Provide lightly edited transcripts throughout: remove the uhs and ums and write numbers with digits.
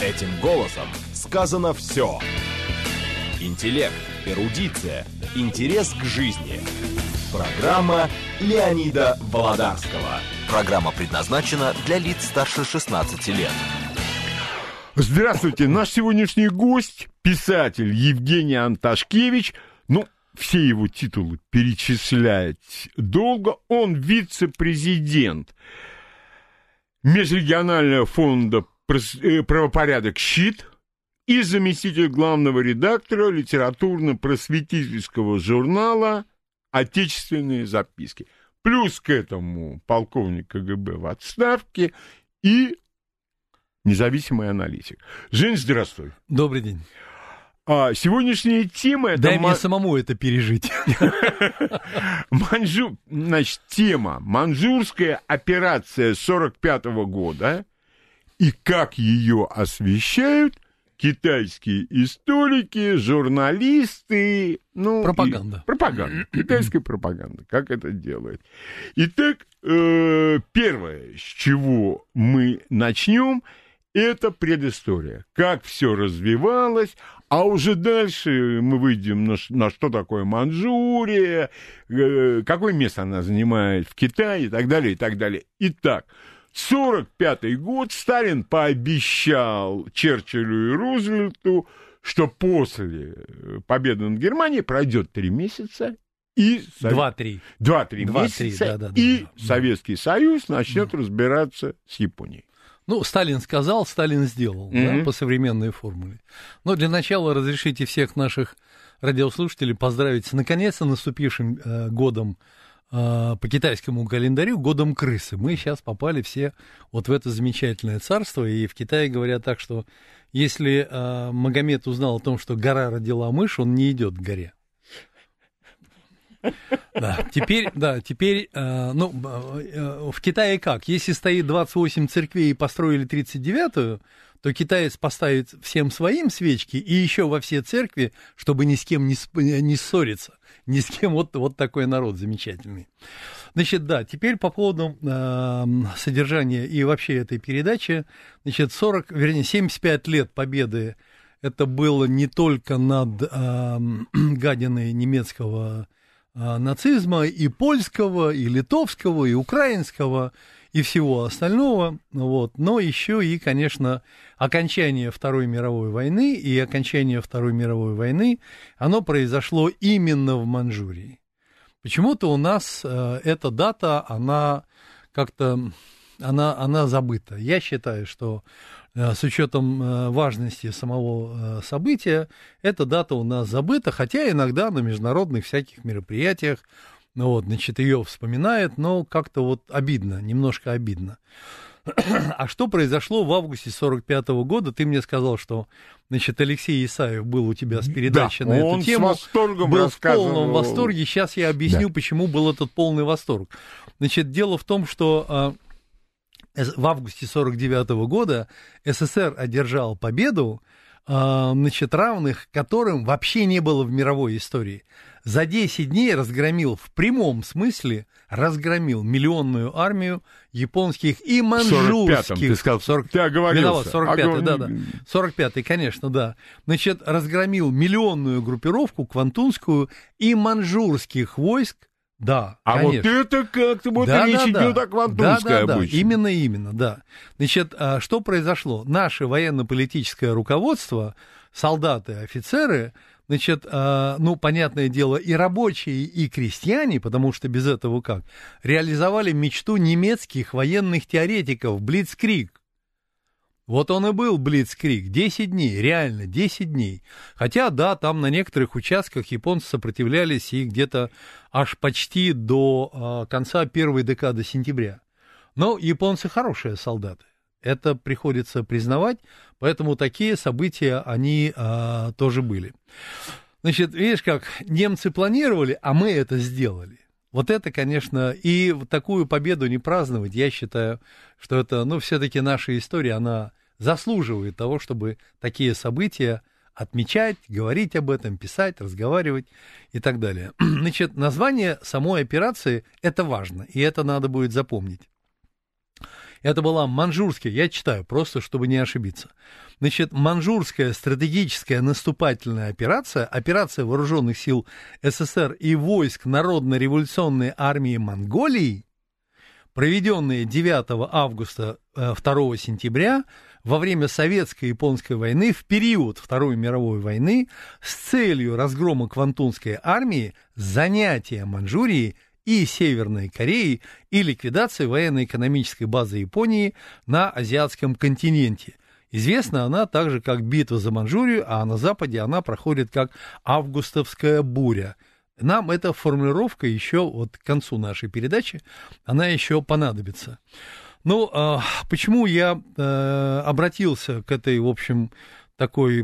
Этим голосом сказано все. Интеллект, эрудиция, интерес к жизни. Программа Леонида Володарского. Программа предназначена для лиц старше 16 лет. Здравствуйте, наш сегодняшний гость, писатель Евгений Анташкевич. Все его титулы перечислять долго. Он вице-президент Межрегионального фонда «Правопорядок. ЩИТ» и заместитель главного редактора литературно-просветительского журнала «Отечественные записки». Плюс к этому полковник КГБ в отставке и независимый аналитик. Жень, здравствуй. Добрый день. Сегодняшняя тема... Дай мне самому это пережить. Тема «Манжурская операция 1945 года» и как ее освещают китайские историки, журналисты... Пропаганда. Пропаганда. Китайская пропаганда. Как это делает. Итак, первое, с чего мы начнем, это предыстория. Как все развивалось, а уже дальше мы выйдем на что такое Манчжурия, какое место она занимает в Китае и так далее, и так далее. Итак, 1945 год. Сталин пообещал Черчиллю и Рузвельту, что после победы над Германией пройдет 3 месяца, и 2-3 месяца, и Советский Союз начнет разбираться с Японией. Сталин сказал, Сталин сделал, да, по современной формуле. Но для начала разрешите всех наших радиослушателей поздравить с наконец-то наступившим годом по китайскому календарю, годом крысы. Мы сейчас попали все вот в это замечательное царство, и в Китае говорят так, что если Магомед узнал о том, что гора родила мышь, он не идет к горе. Теперь, в Китае как? Если стоит 28 церквей и построили 39-ю, то китаец поставит всем своим свечки и еще во все церкви, чтобы ни с кем не ссориться. Ни с кем. Вот такой народ замечательный. Теперь по поводу содержания и вообще этой передачи. 75 лет победы. Это было не только над гадиной немецкого нацизма, и польского, и литовского, и украинского, и всего остального, но еще и, конечно, окончание Второй мировой войны, и окончание Второй мировой войны, оно произошло именно в Манчжурии. Почему-то у нас эта дата, она как-то, она забыта. Я считаю, что с учетом важности самого события, эта дата у нас забыта, хотя иногда на международных всяких мероприятиях, ее вспоминают, но как-то обидно, немножко обидно. А что произошло в августе 1945 года? Ты мне сказал, что, Алексей Исаев был у тебя с передачей на эту тему. Он с восторгом был рассказывал. В полном восторге. Сейчас я объясню, почему был этот полный восторг. Дело в том, что в августе 1949 года СССР одержал победу, равных которым вообще не было в мировой истории. За 10 дней разгромил, в прямом смысле, миллионную армию японских и манчжурских. Ты сказал, ты оговорился. 45-й, да. 45-й, конечно, да. Разгромил миллионную группировку квантунскую и манчжурских войск. Да, конечно. Это как-то речь идет о квантунской обычно. Именно, да. Что произошло? Наше военно-политическое руководство, солдаты, офицеры, понятное дело, и рабочие, и крестьяне, потому что без этого как, реализовали мечту немецких военных теоретиков, блицкриг. Вот он и был блицкриг, 10 дней, реально 10 дней. Хотя, да, там на некоторых участках японцы сопротивлялись и где-то аж почти до конца первой декады сентября. Но японцы хорошие солдаты, это приходится признавать, поэтому такие события, они тоже были. Видишь, как немцы планировали, а мы это сделали. Вот это, конечно, и такую победу не праздновать, я считаю, что это, все-таки наша история, она заслуживает того, чтобы такие события отмечать, говорить об этом, писать, разговаривать и так далее. Название самой операции – это важно, и это надо будет запомнить. Это была маньчжурская, я читаю, просто чтобы не ошибиться. Значит, маньчжурская стратегическая наступательная операция, операция вооруженных сил СССР и войск Народно-революционной армии Монголии, проведенная 9 августа 2 сентября во время Советско-японской войны в период Второй мировой войны с целью разгрома Квантунской армии, занятия Маньчжурии и Северной Кореи и ликвидации военно-экономической базы Японии на азиатском континенте. Известна она также как битва за Маньчжурию, а на Западе она проходит как августовская буря. Нам эта формулировка еще вот к концу нашей передачи, она еще понадобится. Ну, почему я обратился к этой, в общем, такой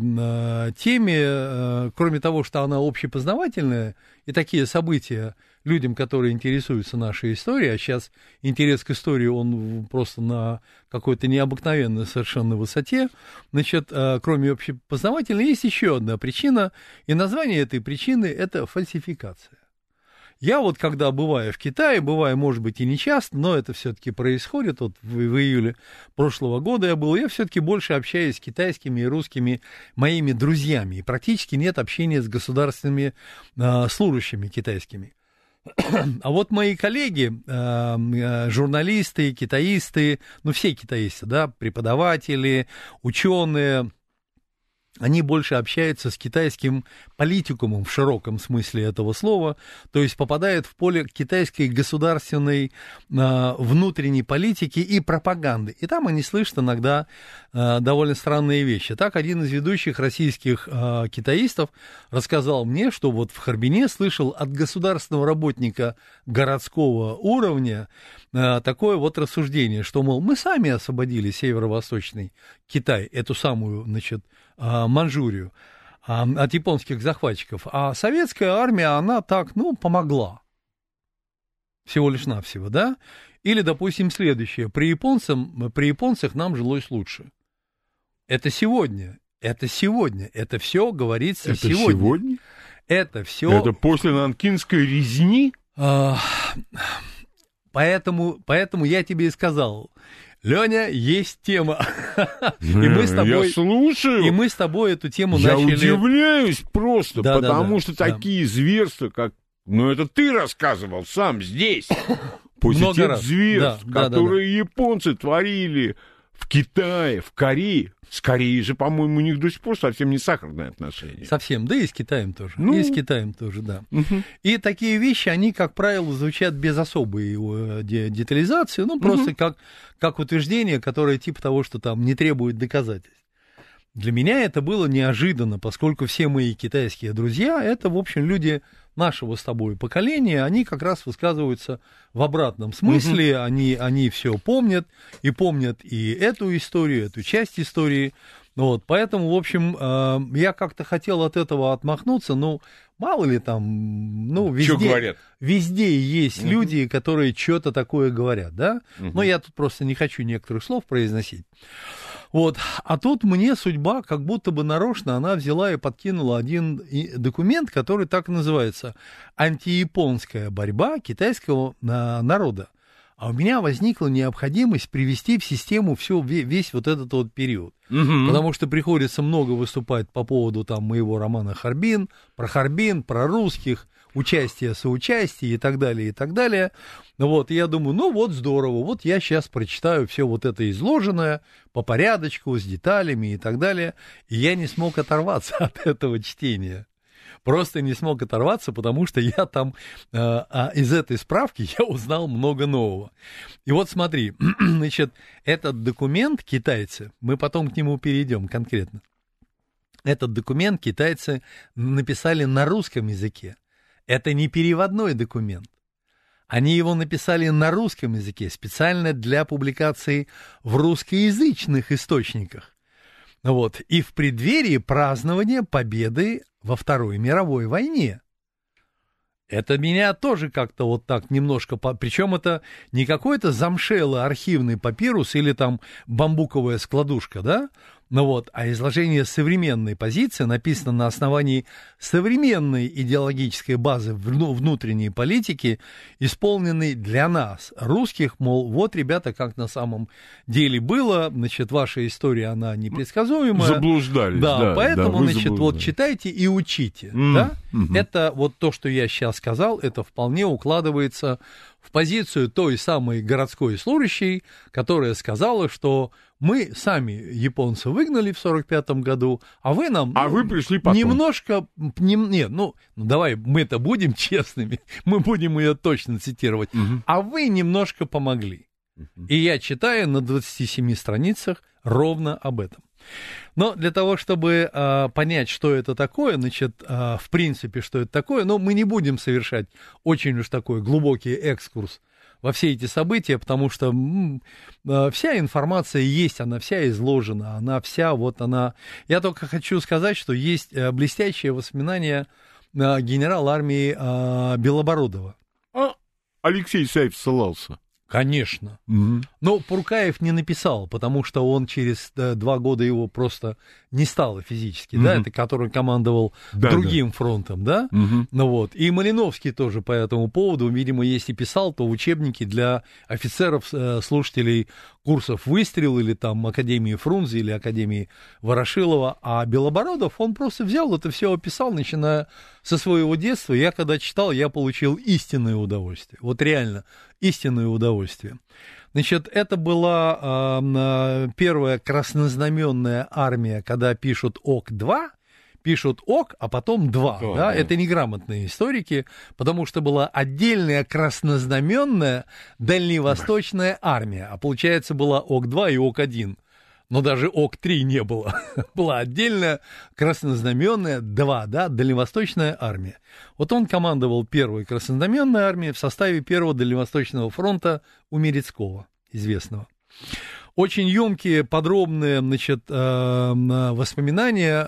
теме, кроме того, что она общепознавательная, и такие события людям, которые интересуются нашей историей, а сейчас интерес к истории, он просто на какой-то необыкновенной совершенно высоте, значит, кроме общепознавательной, есть еще одна причина, и название этой причины – это фальсификация. Я вот, когда бываю в Китае, бываю, может быть, и не часто, но это все-таки происходит. Вот в июле прошлого года я был, я все-таки больше общаюсь с китайскими и русскими моими друзьями. И практически нет общения с государственными служащими китайскими. А вот мои коллеги, журналисты, китаисты, ну все китаисты, да, преподаватели, ученые, они больше общаются с китайским политикумом в широком смысле этого слова, то есть попадают в поле китайской государственной внутренней политики и пропаганды. И там они слышат иногда довольно странные вещи. Так, один из ведущих российских китаистов рассказал мне, что вот в Харбине слышал от государственного работника городского уровня такое вот рассуждение, что, мол, мы сами освободили северо-восточный Китай, эту самую, значит, Маньчжурию от японских захватчиков, а советская армия, она так, ну, помогла. Всего лишь навсего, да? Или, допустим, следующее. При японцах нам жилось лучше. Это сегодня. Это все говорится это сегодня. Сегодня? Это все... Это после Нанкинской резни? Поэтому я тебе и сказал... Леня, есть тема. И мы с тобой, я слушаю. И мы с тобой эту тему начали... Я удивляюсь просто, да, потому да, что такие зверства, как... Ну, это ты рассказывал сам здесь. После тех зверств, которые японцы творили в Китае, в Корее. С Кореей же, по-моему, у них до сих пор совсем не сахарные отношения. Совсем, да и с Китаем тоже. Ну... И с Китаем тоже, да. Угу. И такие вещи, они, как правило, звучат без особой детализации, ну, просто как утверждение, которое типа того, что там не требует доказательств. Для меня это было неожиданно, поскольку все мои китайские друзья, это, в общем, люди нашего с тобой поколения, они как раз высказываются в обратном смысле, они все помнят и эту историю, эту часть истории. Вот, поэтому, в общем, я как-то хотел от этого отмахнуться, но мало ли там, ну, везде есть люди, которые что-то такое говорят, да? Но я тут просто не хочу некоторых слов произносить. Вот, а тут мне судьба, как будто бы нарочно, она взяла и подкинула один документ, который так и называется «Антияпонская борьба китайского народа». А у меня возникла необходимость привести в систему весь вот этот вот период. Потому что приходится много выступать по поводу там моего романа «Харбин», про русских, участие, соучастие и так далее, и так далее. Вот, и я думаю, ну вот здорово, вот я сейчас прочитаю все вот это изложенное по порядочку, с деталями и так далее. И я не смог оторваться от этого чтения. Просто не смог оторваться, потому что я там из этой справки я узнал много нового. И вот смотри, значит, этот документ китайцы, мы потом к нему перейдем конкретно. Этот документ китайцы написали на русском языке. Это не переводной документ. Они его написали на русском языке, специально для публикации в русскоязычных источниках. Вот. И в преддверии празднования победы во Второй мировой войне. Это меня тоже как-то вот так немножко... Причем это не какой-то замшелый архивный папирус или там бамбуковая складушка, да? Ну вот, а изложение современной позиции написано на основании современной идеологической базы внутренней политики, исполненной для нас, русских, мол, вот, ребята, как на самом деле было, значит, ваша история, она непредсказуемая. Заблуждались. Да, поэтому, значит, вот читайте и учите. Да? Это вот то, что я сейчас сказал, это вполне укладывается в позицию той самой городской служащей, которая сказала, что мы сами японцев выгнали в 1945 году, а вы нам вы пришли потом. Немножко... давай мы-то будем честными, мы будем ее точно цитировать, а вы немножко помогли. И я читаю на 27 страницах ровно об этом. Но для того, чтобы понять, что это такое, значит, в принципе, что это такое, мы не будем совершать очень уж такой глубокий экскурс во все эти события, потому что вся информация есть, она вся изложена, она вся, вот она... Я только хочу сказать, что есть блестящие воспоминания генерала армии Белобородова. Алексей Исаев ссылался. Конечно. Но Пуркаев не написал, потому что он через 2 года его просто не стало физически, да, это который командовал другим фронтом, да, ну вот. И Малиновский тоже по этому поводу, видимо, если писал, то учебники для офицеров, слушателей курсов «Выстрел» или там Академии Фрунзе или Академии Ворошилова, а Белобородов, он просто взял это все описал, начиная со своего детства. Я когда читал, я получил истинное удовольствие, вот реально истинное удовольствие. Значит, это была первая краснознаменная армия, когда пишут ОК-2, пишут ОК, а потом 2. Да? Это неграмотные историки, потому что была отдельная краснознаменная дальневосточная армия, а получается была ОК-2 и ОК-1. Но даже ОК-3 не было. Была отдельная краснознаменная 2, да, дальневосточная армия. Вот он командовал первой краснознаменной армией в составе первого Дальневосточного фронта у Мерецкого, известного. Очень емкие, подробные, значит, воспоминания.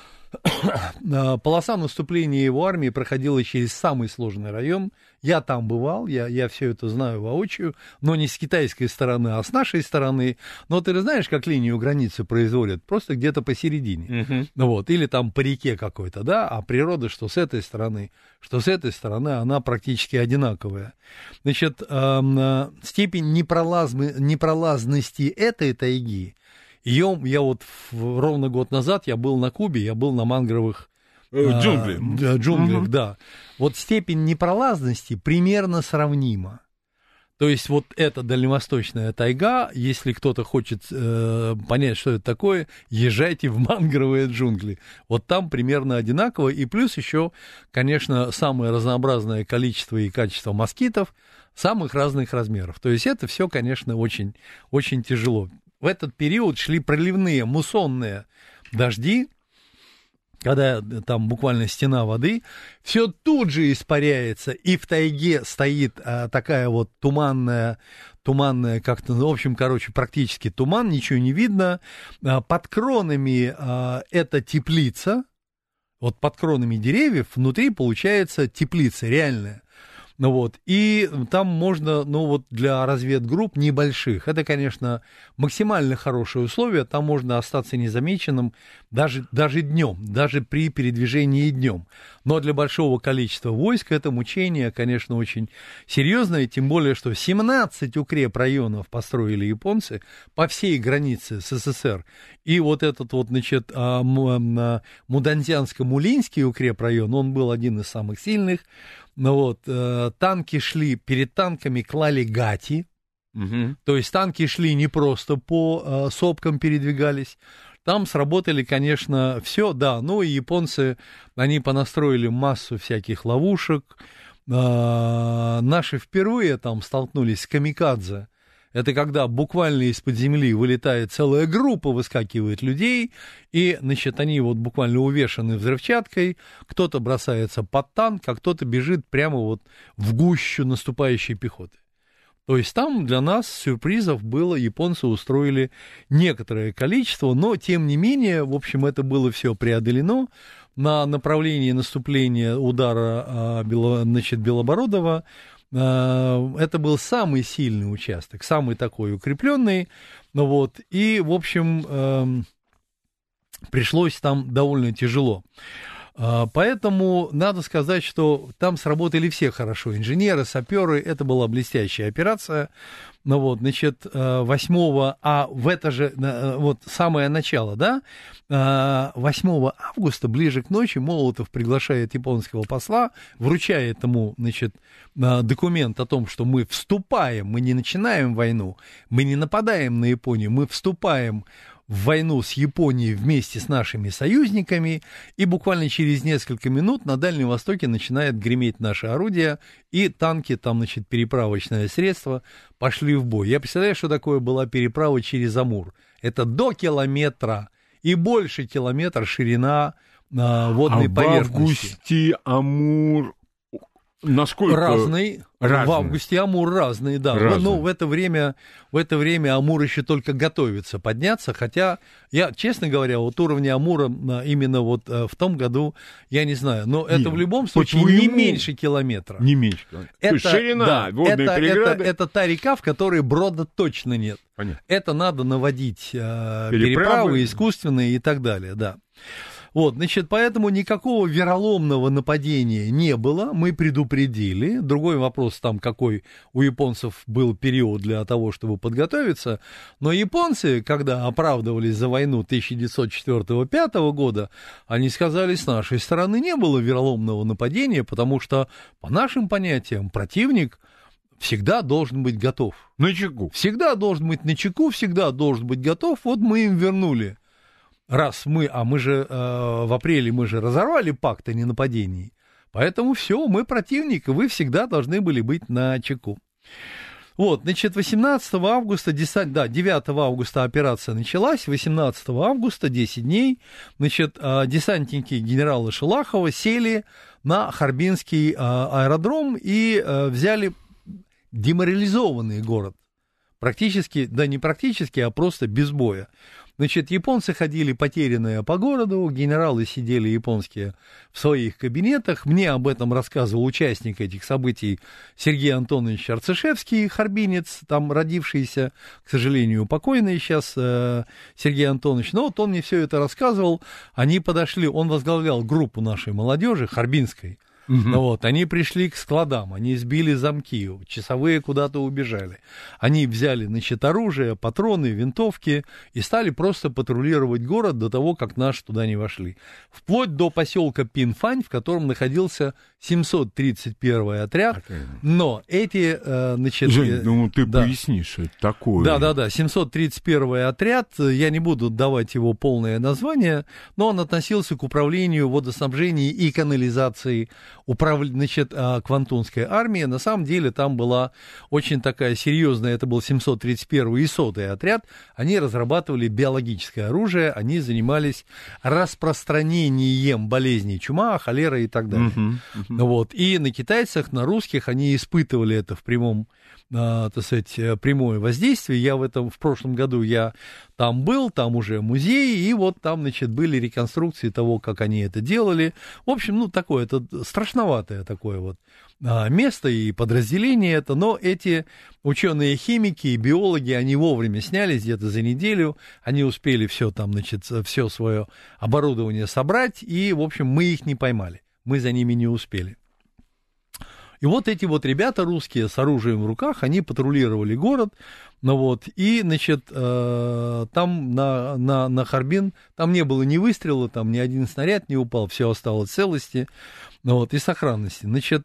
Полоса наступления его армии проходила через самый сложный район. Я там бывал, я все это знаю воочию, но не с китайской стороны, а с нашей стороны. Но ты же знаешь, как линию границы производят? Просто где-то посередине. Вот, или там по реке какой-то, да, а природа, что с этой стороны, она практически одинаковая. Значит, степень непролазности этой тайги, я вот ровно год назад я был на Кубе, я был на мангровых джунглях, да. Вот степень непролазности примерно сравнима. То есть вот эта дальневосточная тайга, если кто-то хочет понять, что это такое, езжайте в мангровые джунгли. Вот там примерно одинаково, и плюс еще, конечно, самое разнообразное количество и качество москитов самых разных размеров. То есть это все, конечно, очень, очень тяжело. В этот период шли проливные муссонные дожди, когда там буквально стена воды, все тут же испаряется, и в тайге стоит такая вот туманная как-то, в общем, практически туман, ничего не видно. Под кронами это теплица, вот под кронами деревьев внутри получается теплица реальная. Ну вот, и там можно, для разведгрупп небольших, это, конечно, максимально хорошие условия, там можно остаться незамеченным даже днем, даже при передвижении днем. Но для большого количества войск это мучение, конечно, очень серьезное, тем более, что 17 укрепрайонов построили японцы по всей границе СССР. И вот этот вот, значит, Муданзянско-Мулинский укрепрайон, он был один из самых сильных. Танки шли, перед танками клали гати, то есть танки шли не просто по сопкам передвигались, там сработали, конечно, все, да, и японцы, они понастроили массу всяких ловушек, наши впервые там столкнулись с камикадзе. Это когда буквально из-под земли вылетает целая группа, выскакивает людей, и, значит, они вот буквально увешаны взрывчаткой, кто-то бросается под танк, а кто-то бежит прямо вот в гущу наступающей пехоты. То есть там для нас сюрпризов было, японцы устроили некоторое количество, но, тем не менее, в общем, это было все преодолено. На направлении наступления удара, значит, Белобородова, это был самый сильный участок, самый такой укрепленный, и, в общем, пришлось там довольно тяжело. Поэтому надо сказать, что там сработали все хорошо. Инженеры, саперы, это была блестящая операция. Ну вот, значит, 8, в это же, вот самое начало, да, 8 августа, ближе к ночи, Молотов приглашает японского посла, вручает ему, значит, документ о том, что мы вступаем, мы не начинаем войну, мы не нападаем на Японию, мы вступаем в войну с Японией вместе с нашими союзниками, и буквально через несколько минут на Дальнем Востоке начинает греметь наши орудия, и танки, там, значит, переправочное средство, пошли в бой. Я представляю, что такое была переправа через Амур. Это до километра и больше километра ширина водной поверхности. В августе Амур... Насколько? Разный. В августе Амур разный, да. Но в это время Амур еще только готовится подняться, хотя я, честно говоря, вот уровня Амура именно вот в том году, я не знаю, но это в любом случае не меньше километра. Не меньше. Это, ширина водной преграды. Это та река, в которой брода точно нет. Понятно. Это надо наводить переправы искусственные и так далее, да. Вот, значит, поэтому никакого вероломного нападения не было, мы предупредили. Другой вопрос там, какой у японцев был период для того, чтобы подготовиться. Но японцы, когда оправдывались за войну 1904-1905 года, они сказали, с нашей стороны не было вероломного нападения, потому что, по нашим понятиям, противник всегда должен быть готов. Начеку. Всегда должен быть начеку, всегда должен быть готов. Вот мы им вернули. Раз мы же в апреле мы же разорвали пакт о ненападении, поэтому все, мы противник, и вы всегда должны были быть на чеку. Вот, значит, 18 августа, 9 августа операция началась, 18 августа, 10 дней, значит, десантники генерала Шелахова сели на Харбинский аэродром и взяли деморализованный город. Практически, да не практически, а просто без боя. Значит, японцы ходили потерянные по городу, генералы сидели японские в своих кабинетах. Мне об этом рассказывал участник этих событий Сергей Антонович Арцишевский, харбинец, там родившийся, к сожалению, покойный сейчас Сергей Антонович. Но вот он мне все это рассказывал. Они подошли, он возглавлял группу нашей молодежи, харбинской. Вот, они пришли к складам, они сбили замки, часовые куда-то убежали. Они взяли, значит, оружие, патроны, винтовки и стали просто патрулировать город до того, как наши туда не вошли. Вплоть до поселка Пинфань, в котором находился 731-й отряд. Но эти, значит... Жень, ну ты поясни, что это такое. Да, 731-й отряд, я не буду давать его полное название, но он относился к управлению водоснабжения и канализации, значит, Квантунской армии. На самом деле там была очень такая серьезная, это был 731-й и 100-й отряд, они разрабатывали биологическое оружие, они занимались распространением болезней чума, холера и так далее. Вот. И на китайцах, на русских они испытывали это в прямом, так сказать, прямое воздействие. В прошлом году я там был, там уже музей, и вот там, значит, были реконструкции того, как они это делали. В общем, ну, такое, это страшноватое такое вот место и подразделение это, но эти ученые-химики и биологи, они вовремя снялись где-то за неделю, они успели все там, значит, все свое оборудование собрать, и, в общем, мы их не поймали. Мы за ними не успели. И вот эти вот ребята русские с оружием в руках, они патрулировали город, ну вот, и, значит, там на Харбин, там не было ни выстрела, там ни один снаряд не упал, все осталось в целости, ну вот, и сохранности. Значит,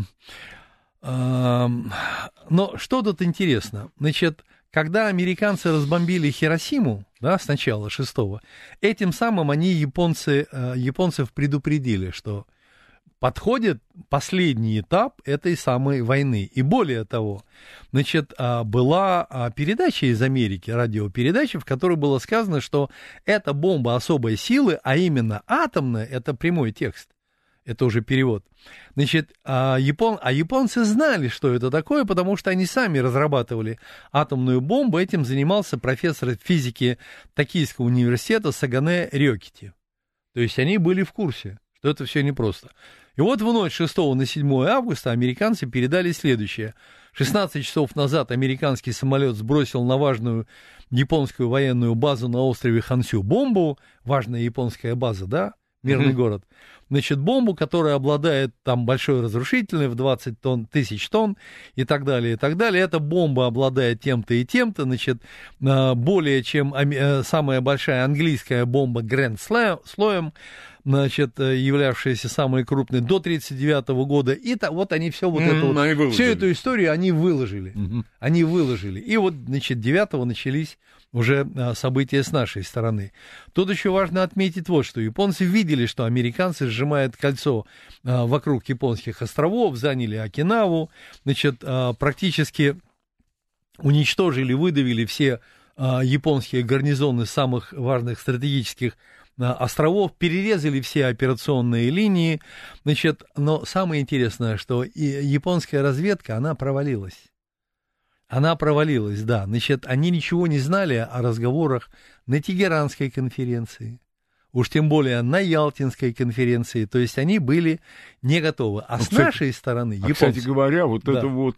но что тут интересно, значит, когда американцы разбомбили Хиросиму, да, сначала 6-го, этим самым они японцев предупредили, что подходит последний этап этой самой войны. И более того, значит, была передача из Америки, радиопередача, в которой было сказано, что эта бомба особой силы, а именно атомная, это прямой текст, это уже перевод. Значит, японцы знали, что это такое, потому что они сами разрабатывали атомную бомбу. Этим занимался профессор физики Токийского университета Сагане Рёкити. То есть они были в курсе, что это все непросто. И вот в ночь 6 на 7 августа американцы передали следующее. 16 часов назад американский самолет сбросил на важную японскую военную базу на острове Хансю бомбу, важная японская база, да, мирный город, значит, бомбу, которая обладает там большой разрушительной в 20 тысяч тонн и так далее, и так далее. Эта бомба обладает тем-то и тем-то, значит, более чем самая большая английская бомба Grand Slam, значит, являвшаяся самой крупной до 1939 года. И вот они все вот это всю эту историю они выложили. Они выложили. И вот, значит, 9-го начались уже события с нашей стороны. Тут еще важно отметить вот что. Японцы видели, что американцы сжимают кольцо вокруг японских островов, заняли Окинаву, значит, практически уничтожили, выдавили все японские гарнизоны самых важных стратегических островов, перерезали все операционные линии, значит, но самое интересное, что и японская разведка, она провалилась. Она провалилась, да. Значит, они ничего не знали о разговорах на Тегеранской конференции, уж тем более на Ялтинской конференции, то есть они были не готовы. А с нашей стороны японцы... Кстати говоря, вот это вот...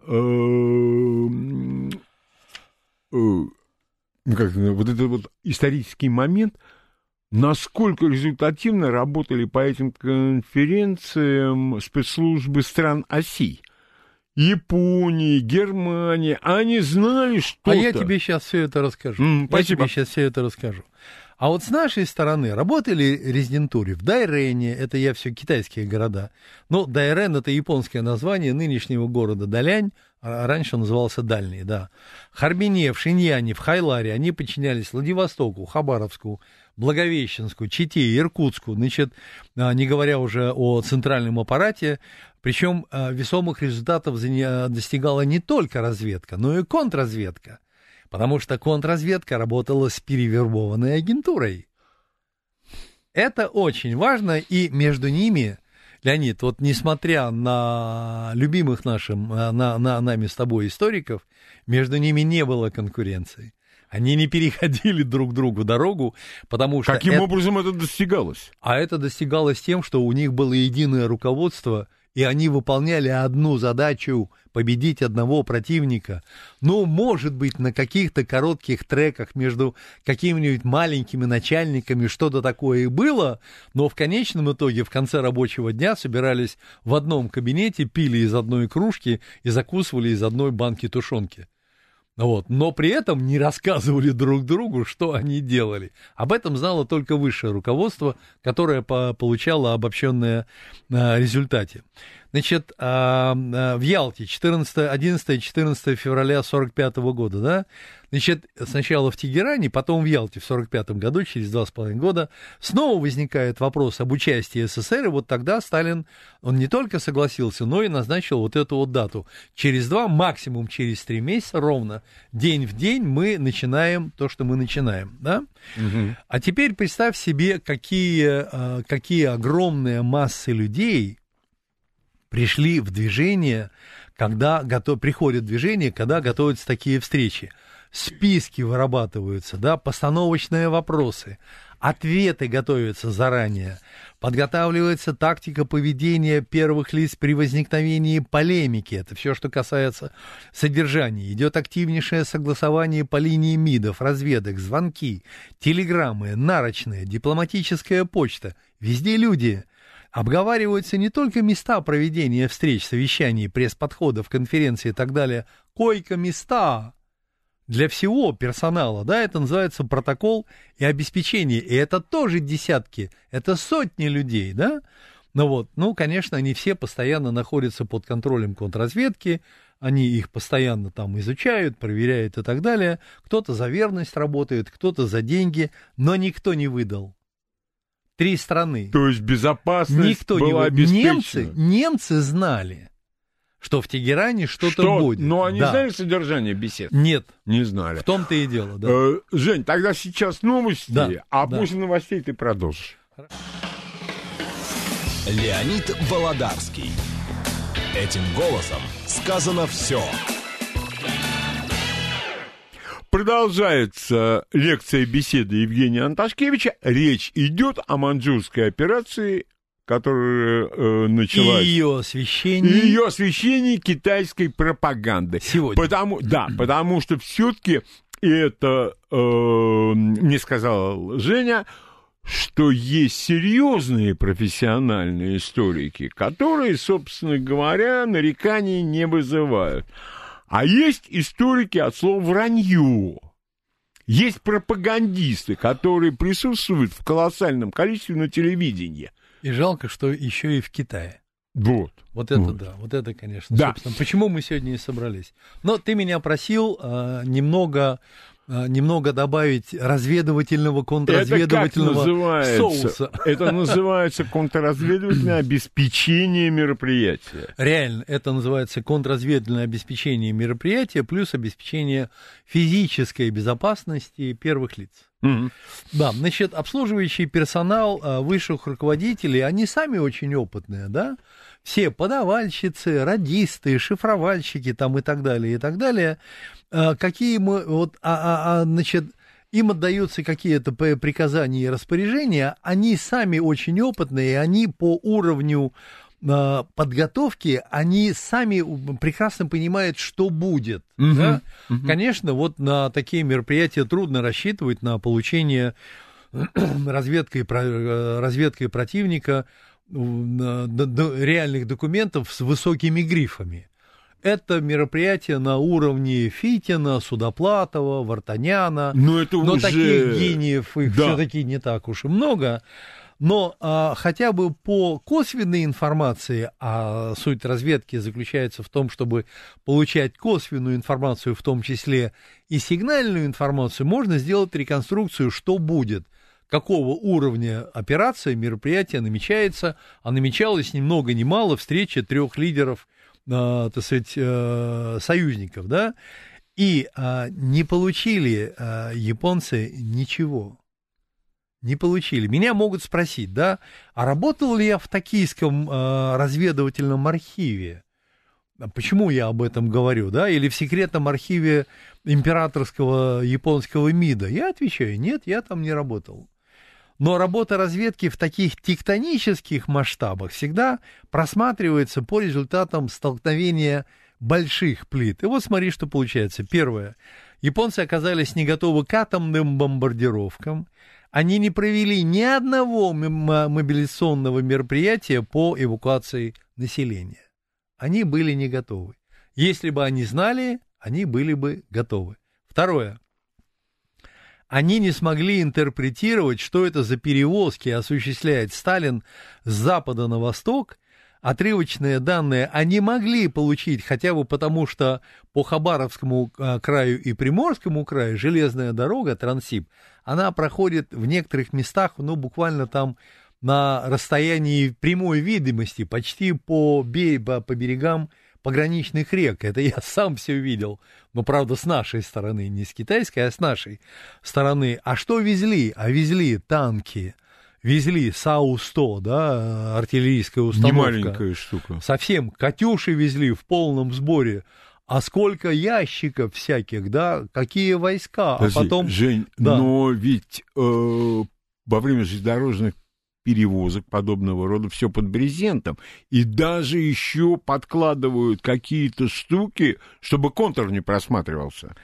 вот этот вот исторический момент, насколько результативно работали по этим конференциям спецслужбы стран оси. Японии, Германии, они знали что-то. А я тебе сейчас все это расскажу. Спасибо. Я тебе сейчас все это расскажу. А вот с нашей стороны работали резидентуры в Дайрене, это я все китайские города. Но Дайрен — это японское название нынешнего города Далянь, а раньше он назывался Дальний, да. Харбине, в Шиньяне, в Хайларе они подчинялись Владивостоку, Хабаровску, Благовещенску, Чите, Иркутску, значит, не говоря уже о центральном аппарате, причем весомых результатов достигала не только разведка, но и контрразведка, потому что контрразведка работала с перевербованной агентурой. Это очень важно, и между ними, Леонид, вот несмотря на любимых нами с тобой историков, между ними не было конкуренции. Они не переходили друг другу дорогу, потому что... Каким образом это достигалось? А это достигалось тем, что у них было единое руководство, и они выполняли одну задачу — победить одного противника. Ну, может быть, на каких-то коротких треках между какими-нибудь маленькими начальниками что-то такое и было, но в конечном итоге, в конце рабочего дня собирались в одном кабинете, пили из одной кружки и закусывали из одной банки тушенки. Вот. Но при этом не рассказывали друг другу, что они делали. Об этом знало только высшее руководство, которое получало обобщенные результаты. Значит, в Ялте 11-14 февраля 1945 года, да, значит, сначала в Тегеране, потом в Ялте в 1945 году, через 2,5 года, снова возникает вопрос об участии СССР, и вот тогда Сталин, он не только согласился, но и назначил вот эту вот дату. Через 2, максимум через 3 месяца, ровно, день в день мы начинаем то, что мы начинаем, да? Угу. А теперь представь себе, какие огромные массы людей пришли в движение, приходят в движение, когда готовятся такие встречи. Списки вырабатываются, да, постановочные вопросы, ответы готовятся заранее, подготавливается тактика поведения первых лиц при возникновении полемики. Это все, что касается содержания. Идет активнейшее согласование по линии МИДов, разведок, звонки, телеграммы, нарочные, дипломатическая почта. Везде люди. Обговариваются не только места проведения встреч, совещаний, пресс-подходов, конференций и так далее, койко-места для всего персонала, да, это называется протокол и обеспечение, и это тоже десятки, это сотни людей, да, ну, конечно, они все постоянно находятся под контролем контрразведки, они их постоянно там изучают, проверяют и так далее, кто-то за верность работает, кто-то за деньги, но никто не выдал. 3 страны. То есть безопасность была обеспечена. Немцы знали, что в Тегеране что-то будет. Но они знали содержание бесед? Нет. Не знали. В том-то и дело, да. Жень, тогда сейчас новости, после новостей ты продолжишь. Леонид Володарский. Этим голосом сказано все. Продолжается лекция беседы Евгения Анташкевича. Речь идет о маньчжурской операции которая началась. И ее освещение китайской пропаганды. Сегодня. Потому что все-таки это, мне сказал Женя, что есть серьезные профессиональные историки, которые, собственно говоря, нареканий не вызывают. А есть историки от слова «вранье». Есть пропагандисты, которые присутствуют в колоссальном количестве на телевидении. И жалко, что еще и в Китае. Вот это, конечно, да. Собственно, почему мы сегодня и собрались. Но ты меня просил немного добавить разведывательного, контрразведывательного соуса. Это называется контрразведывательное обеспечение мероприятия. Реально, это называется контрразведывательное обеспечение мероприятия плюс обеспечение физической безопасности первых лиц. Угу. Да, значит, обслуживающий персонал высших руководителей, они сами очень опытные, да? Все подавальщицы, радисты, шифровальщики там и так далее, какие мы, значит, им отдаются какие-то приказания и распоряжения, они сами очень опытные, они по уровню подготовки, они сами прекрасно понимают, что будет. Да? Конечно, вот на такие мероприятия трудно рассчитывать на получение разведкой противника реальных документов с высокими грифами. Это мероприятие на уровне Фитина, Судоплатова, Вартаняна. Но таких гениев их все-таки не так уж и много. Но хотя бы по косвенной информации, а суть разведки заключается в том, чтобы получать косвенную информацию, в том числе и сигнальную информацию, можно сделать реконструкцию, что будет, какого уровня операция, мероприятие намечается, а намечалась ни много ни мало встреча 3 лидеров, так сказать, союзников, да, и не получили японцы ничего. Не получили. Меня могут спросить, да, а работал ли я в токийском разведывательном архиве? Почему я об этом говорю, да, или в секретном архиве императорского японского МИДа? Я отвечаю, нет, я там не работал. Но работа разведки в таких тектонических масштабах всегда просматривается по результатам столкновения больших плит. И вот смотри, что получается. Первое. Японцы оказались не готовы к атомным бомбардировкам. Они не провели ни одного мобилизационного мероприятия по эвакуации населения. Они были не готовы. Если бы они знали, они были бы готовы. Второе. Они не смогли интерпретировать, что это за перевозки осуществляет Сталин с запада на восток. Отрывочные данные они могли получить хотя бы потому, что по Хабаровскому краю и Приморскому краю железная дорога, Транссиб, она проходит в некоторых местах, ну, буквально там на расстоянии прямой видимости, почти по берегам пограничных рек. Это я сам все видел, но, правда, с нашей стороны, не с китайской, а с нашей стороны. А что везли? А везли танки. Везли САУ-100, да, артиллерийская установка. Немаленькая штука. Совсем. «Катюши» везли в полном сборе. А сколько ящиков всяких, да, какие войска. Подожди, а потом... Жень, да. Но ведь во время железнодорожных перевозок подобного рода все под брезентом. И даже еще подкладывают какие-то штуки, чтобы контур не просматривался.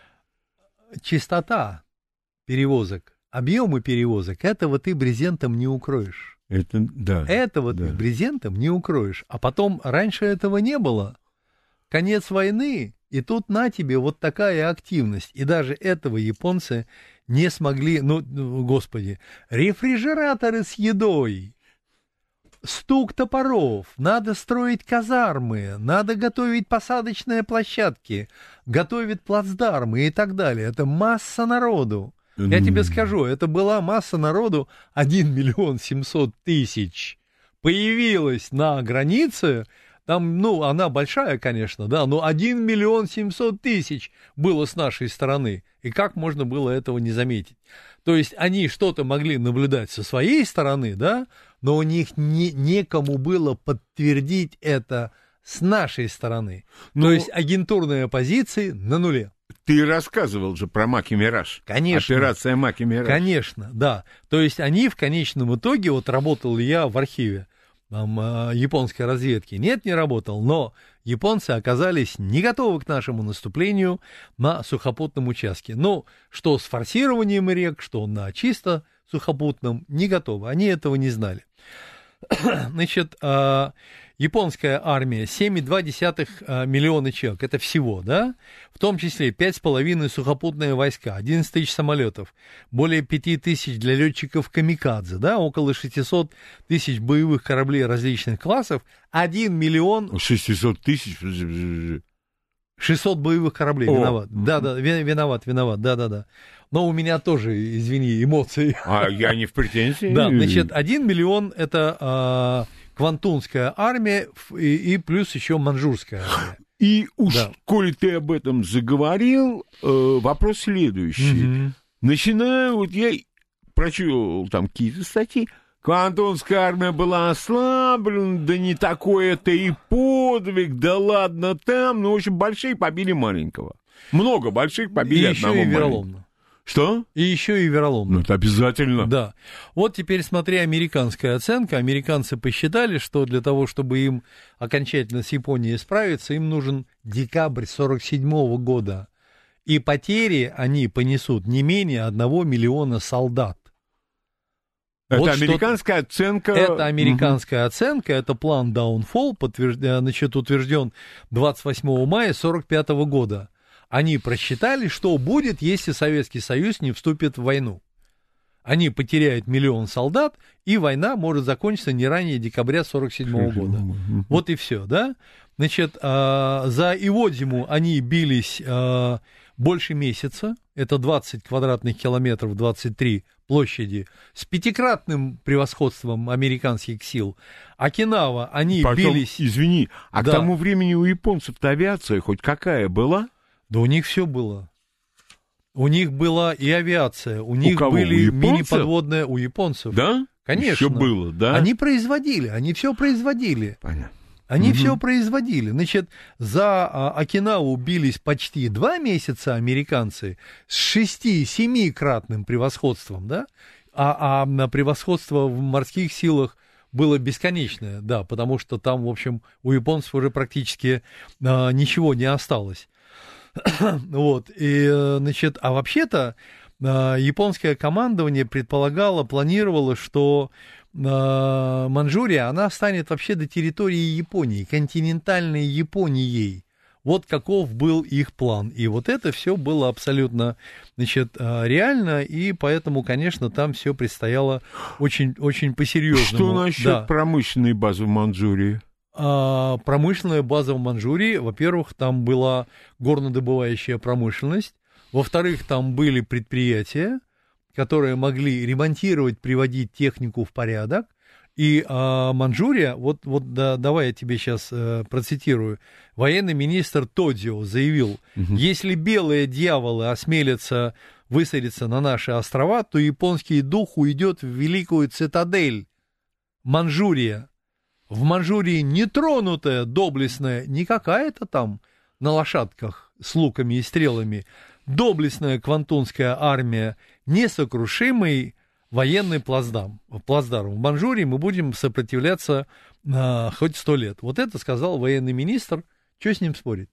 Частота перевозок. Объемы перевозок, этого ты брезентом не укроешь. Этого ты брезентом не укроешь. А потом, раньше этого не было. Конец войны, и тут на тебе вот такая активность. И даже этого японцы не смогли, господи, рефрижераторы с едой, стук топоров, надо строить казармы, надо готовить посадочные площадки, готовить плацдармы и так далее. Это масса народу. Я тебе скажу, это была масса народу, 1 700 000 появилась на границе, там, она большая, конечно, да, но 1 700 000 было с нашей стороны, и как можно было этого не заметить? То есть они что-то могли наблюдать со своей стороны, да, но у них некому было подтвердить это с нашей стороны. То есть агентурные позиции на нуле. ты рассказывал же про Маки Мираж. Конечно. Операция Маки Мираж. Конечно, да. То есть они в конечном итоге, вот работал я в архиве там, японской разведки, нет, не работал, но японцы оказались не готовы к нашему наступлению на сухопутном участке. Ну, что с форсированием рек, что на чисто сухопутном, не готовы. Они этого не знали. Значит, японская армия 7,2 миллиона человек, это всего, да, в том числе 5,5 сухопутные войска, 11 тысяч самолетов, более 5 тысяч для летчиков камикадзе, да, около 600 тысяч боевых кораблей различных классов, 1 миллион... 600 тысяч? 600 боевых кораблей, виноват. Да-да, виноват, да-да-да. Но у меня тоже, извини, эмоции. А я не в претензии. Да, значит, 1 миллион это Квантунская армия и плюс еще манчжурская армия. И уж, коли ты об этом заговорил, вопрос следующий. Начинаю, вот я прочел там какие-то статьи, Квантунская армия была ослаблена, да не такой это и подвиг, да ладно там, ну, в общем, большие побили маленького. Много больших побили одного маленького. И еще и вероломно. Что? И еще и вероломно. Ну, это обязательно. Да. Вот теперь смотри американская оценка. Американцы посчитали, что для того, чтобы им окончательно с Японией справиться, им нужен декабрь 1947 года. И потери они понесут не менее 1 миллиона солдат. Это вот американская оценка. Это американская оценка, это план Downfall, утвержден 28 мая 1945 года. Они просчитали, что будет, если Советский Союз не вступит в войну. Они потеряют 1 миллион солдат, и война может закончиться не ранее декабря 1947 года. Вот и все, да? Значит, за Иводзиму они бились больше месяца, это 20 квадратных километров, 23 площади, с 5-кратным превосходством американских сил. Окинава, они бились... Извини, к тому времени у японцев-то авиация хоть какая была? Да у них все было. У них была и авиация, у них были мини-подводные у японцев. Да? Конечно. Все было, да? Они производили, они все производили. Понятно. Они все производили. Значит, за Окинаву бились почти 2 месяца американцы с 6-7-кратным превосходством, да? А превосходство в морских силах было бесконечное, да, потому что там, в общем, у японцев уже практически ничего не осталось. Вот, и, значит, а вообще-то японское командование планировало, что Манчжурия, она станет вообще до территории Японии, континентальной Японией. Вот каков был их план. И вот это все было абсолютно, значит, реально, и поэтому, конечно, там все предстояло очень, очень по-серьезному. Что насчет промышленной базы в Манчжурии? Промышленная база в Манчжурии, во-первых, там была горнодобывающая промышленность, во-вторых, там были предприятия, которые могли ремонтировать, приводить технику в порядок, и Манчжурия, давай я тебе сейчас процитирую, военный министр Тодзио заявил, если белые дьяволы осмелятся высадиться на наши острова, то японский дух уйдет в великую цитадель Манчжурия. В Манчжурии нетронутая, доблестная, не какая-то там на лошадках с луками и стрелами, доблестная Квантунская армия, несокрушимый военный плацдарм. В Манчжурии мы будем сопротивляться хоть 100 лет. Вот это сказал военный министр. Что с ним спорить?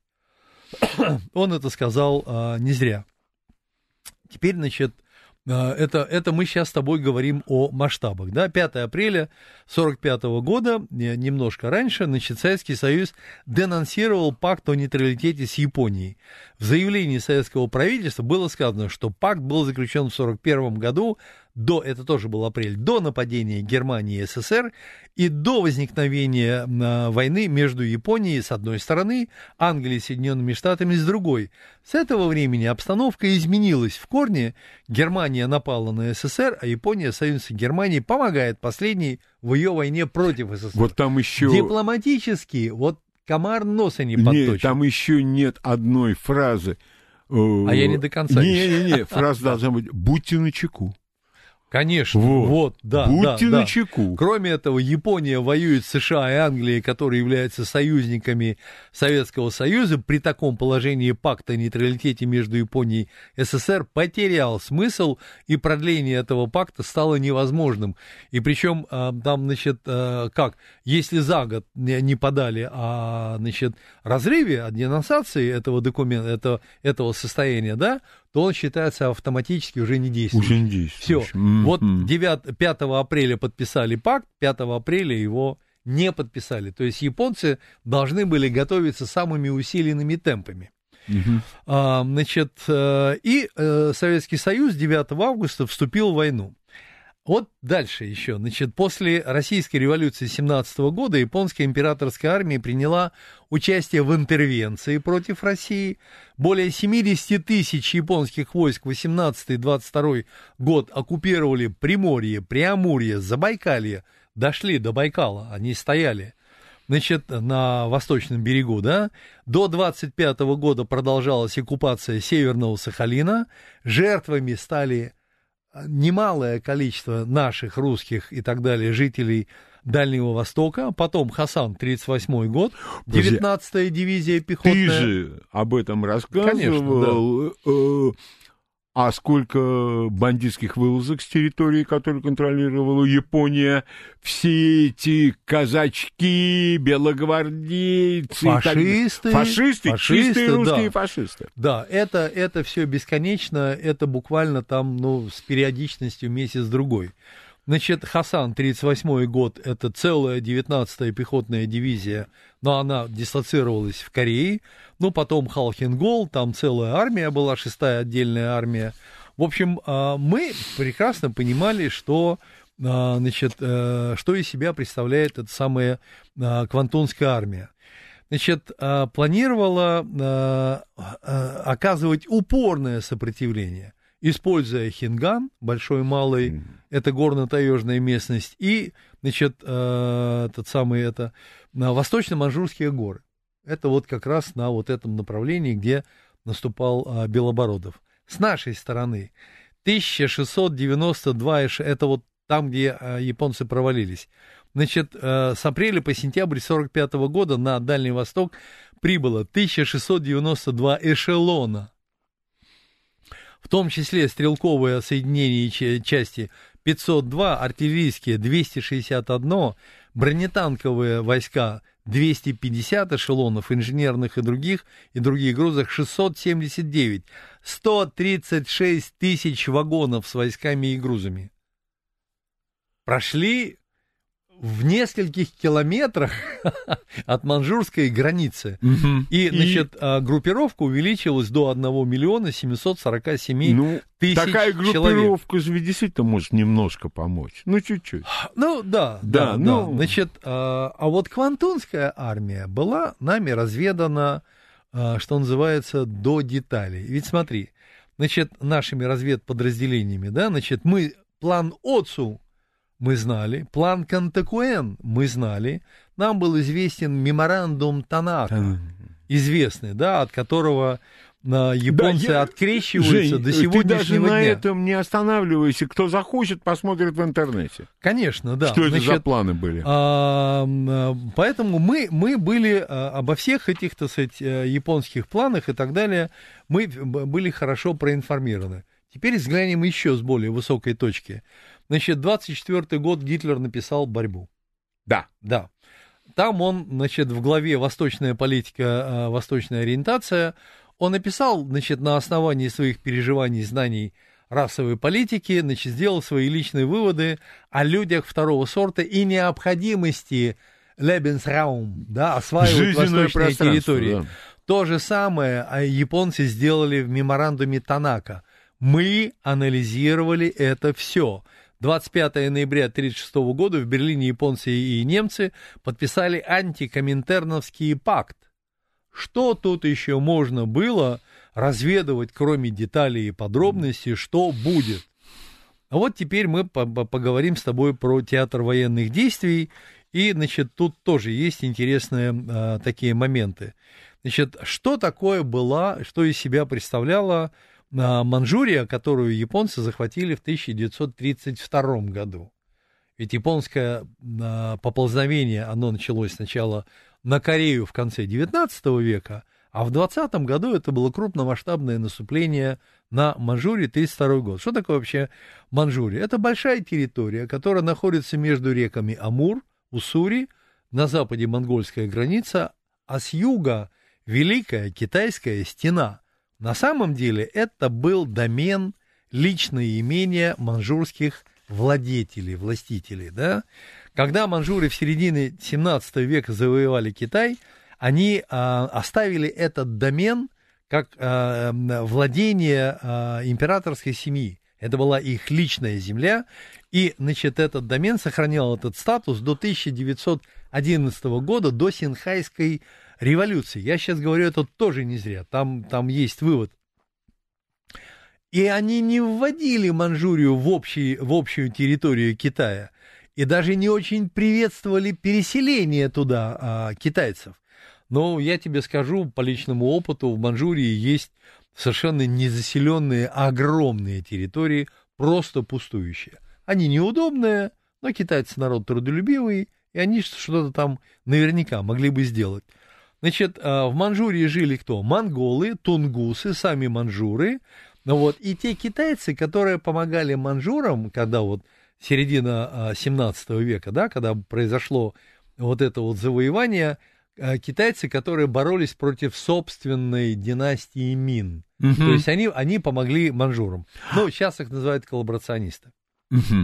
Он это сказал не зря. Теперь, значит, это мы сейчас с тобой говорим о масштабах. Да? 5 апреля 1945 года, немножко раньше, значит, Советский Союз денонсировал пакт о нейтралитете с Японией. В заявлении советского правительства было сказано, что пакт был заключен в 1941 году, это тоже был апрель, до нападения Германии и СССР и до возникновения войны между Японией с одной стороны, Англией и Соединенными Штатами с другой. С этого времени обстановка изменилась в корне. Германия напала на СССР, а Япония, Союз Германии, помогает последней в ее войне против СССР. Вот там еще... Дипломатически, вот комар носа не подточит. Нет, там еще нет одной фразы. А я не до конца. Не, фраза должна быть «будьте начеку». Конечно, вот, да. Будьте да. начеку. Кроме этого, Япония воюет с США и Англией, которые являются союзниками Советского Союза. При таком положении пакта о нейтралитете между Японией и СССР потерял смысл, и продление этого пакта стало невозможным. И причем там, значит, как, если за год не подали о, значит, разрыве, о денонсации этого документа, этого состояния, да, то он считается автоматически уже не действующим. Уже не действующим. Все. Вот 5 апреля подписали пакт, 5 апреля его не подписали. То есть японцы должны были готовиться самыми усиленными темпами. Значит, и Советский Союз 9 августа вступил в войну. Вот дальше еще. Значит, после Российской революции 17 года японская императорская армия приняла участие в интервенции против России. Более 70 тысяч японских войск 18-22 год оккупировали Приморье, Преамурье, Забайкалье, дошли до Байкала, они стояли, значит, на восточном берегу, да. До 25 года продолжалась оккупация Северного Сахалина, жертвами стали немалое количество наших, русских и так далее, жителей Дальнего Востока. Потом Хасан, 38-й год, 19-я дивизия пехотная. Ты же об этом рассказывал. Конечно, да. А сколько бандитских вылазок с территории, которую контролировала Япония, все эти казачки, белогвардейцы, фашисты, чистые русские фашисты. Да, это все бесконечно, это буквально там, с периодичностью месяц-другой. Значит, Хасан, 38-й год, это целая 19-я пехотная дивизия, но она дислоцировалась в Корее. Потом Халхин-Гол, там целая армия была, 6-я отдельная армия. В общем, мы прекрасно понимали, что, значит, что из себя представляет эта самая Квантунская армия. Значит, планировала оказывать упорное сопротивление, используя Хинган, большой малый, это горно-таежная местность, и, значит, восточно-манчжурские горы. Это вот как раз на вот этом направлении, где наступал Белобородов. С нашей стороны 1692, это вот там, где японцы провалились. Значит, с апреля по сентябрь 1945 года на Дальний Восток прибыло 1692 эшелона, в том числе стрелковые соединения и части 502, артиллерийские 261, бронетанковые войска 250 эшелонов, инженерных и других грузах 679, 136 тысяч вагонов с войсками и грузами. Прошли в нескольких километрах от манчжурской границы. И, значит, группировка увеличилась до 1 миллиона 747 тысяч такая человек. группировка же действительно может немножко помочь. Чуть-чуть. Да. Значит, а вот Квантунская армия была нами разведана, что называется, до деталей. Ведь смотри, значит, нашими разведподразделениями, да, значит, мы план Оцу мы знали, план Кантакуэн мы знали, нам был известен меморандум Танака, известный, да, от которого японцы открещиваются до сегодняшнего дня. Ты даже на этом не останавливайся, кто захочет, посмотрит в интернете. Конечно, да. Что это за планы были? Поэтому мы были обо всех этих, так сказать, японских планах и так далее, мы были хорошо проинформированы. Теперь взглянем еще с более высокой точки. Значит, 24-й год Гитлер написал «Борьбу». Да. Там он, значит, в главе «Восточная политика, восточная ориентация», он написал, значит, на основании своих переживаний, знаний расовой политики, значит, сделал свои личные выводы о людях второго сорта и необходимости Lebensraum, да, осваивать восточные территории. Да. То же самое японцы сделали в меморандуме Танака. Мы анализировали это все. 25 ноября 1936 года в Берлине японцы и немцы подписали антикоминтерновский пакт. Что тут еще можно было разведывать, кроме деталей и подробностей, что будет? А вот теперь мы поговорим с тобой про театр военных действий, и, значит, тут тоже есть интересные такие моменты. Значит, что такое была, что из себя представляла Манчжурия, которую японцы захватили в 1932 году. Ведь японское поползновение, оно началось сначала на Корею в конце 19 века, а в 20 году это было крупномасштабное наступление на Манчжурию, 1932 год. Что такое вообще Манчжурия? Это большая территория, которая находится между реками Амур, Уссури, на западе монгольская граница, а с юга Великая Китайская стена. На самом деле это был домен, личное имение манчжурских властителей, да? Когда манчжуры в середине 17 века завоевали Китай, они оставили этот домен как владение императорской семьи. Это была их личная земля, и, значит, этот домен сохранял этот статус до 1911 года, до Синьхайской революции. Я сейчас говорю это тоже не зря, там есть вывод. И они не вводили Манчжурию в общую территорию Китая, и даже не очень приветствовали переселение туда китайцев. Но я тебе скажу, по личному опыту, в Манчжурии есть совершенно незаселенные огромные территории, просто пустующие. Они неудобные, но китайцы народ трудолюбивый, и они что-то там наверняка могли бы сделать. Значит, в Манчжурии жили кто? Монголы, тунгусы, сами манчжуры. Вот. И те китайцы, которые помогали манчжурам, когда вот середина 17 века, да, когда произошло вот это вот завоевание, китайцы, которые боролись против собственной династии Мин. Угу. То есть они помогли манчжурам. Ну, сейчас их называют коллаборационисты. Угу.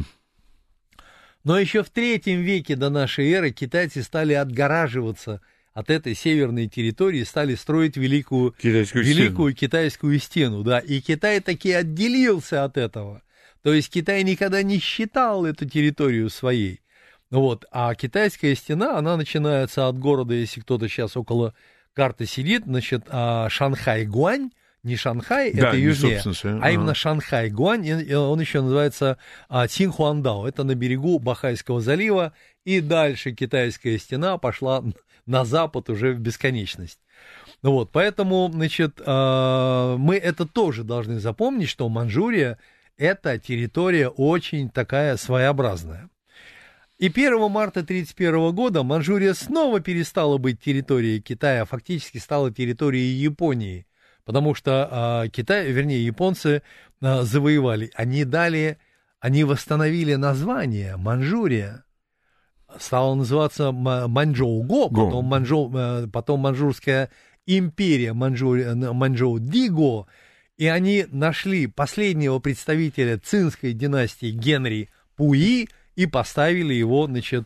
Но еще в 3 веке до нашей эры китайцы стали отгораживаться от этой северной территории, стали строить великую китайскую стену. Да. И Китай таки отделился от этого. То есть Китай никогда не считал эту территорию своей. Вот. А китайская стена, она начинается от города, если кто-то сейчас около карты сидит, значит, Шанхай-Гуань, не Шанхай, да, это южнее, а именно Шанхай-Гуань, и он еще называется Цинхуандао, это на берегу Бахайского залива, и дальше китайская стена пошла на запад уже в бесконечность. Вот, поэтому, значит, мы это тоже должны запомнить, что Манчжурия – это территория очень такая своеобразная. И 1 марта 1931 года Манчжурия снова перестала быть территорией Китая, а фактически стала территорией Японии, потому что японцы завоевали. Они восстановили название Манчжурия, стала называться Манчжоу-го, потом Манчжурская империя Манчжоу-ди-го, и они нашли последнего представителя цинской династии Генри Пуи и поставили его, значит,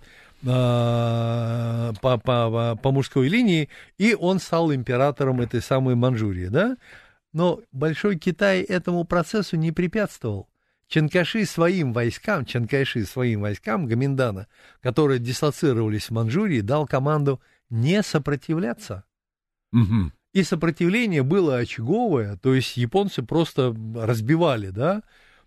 по мужской линии, и он стал императором этой самой Манчжурии, да? Но Большой Китай этому процессу не препятствовал. Чанкайши своим войскам Гоминдана, которые дислоцировались в Манчжурии, дал команду не сопротивляться. Угу. И сопротивление было очаговое, то есть японцы просто разбивали, да,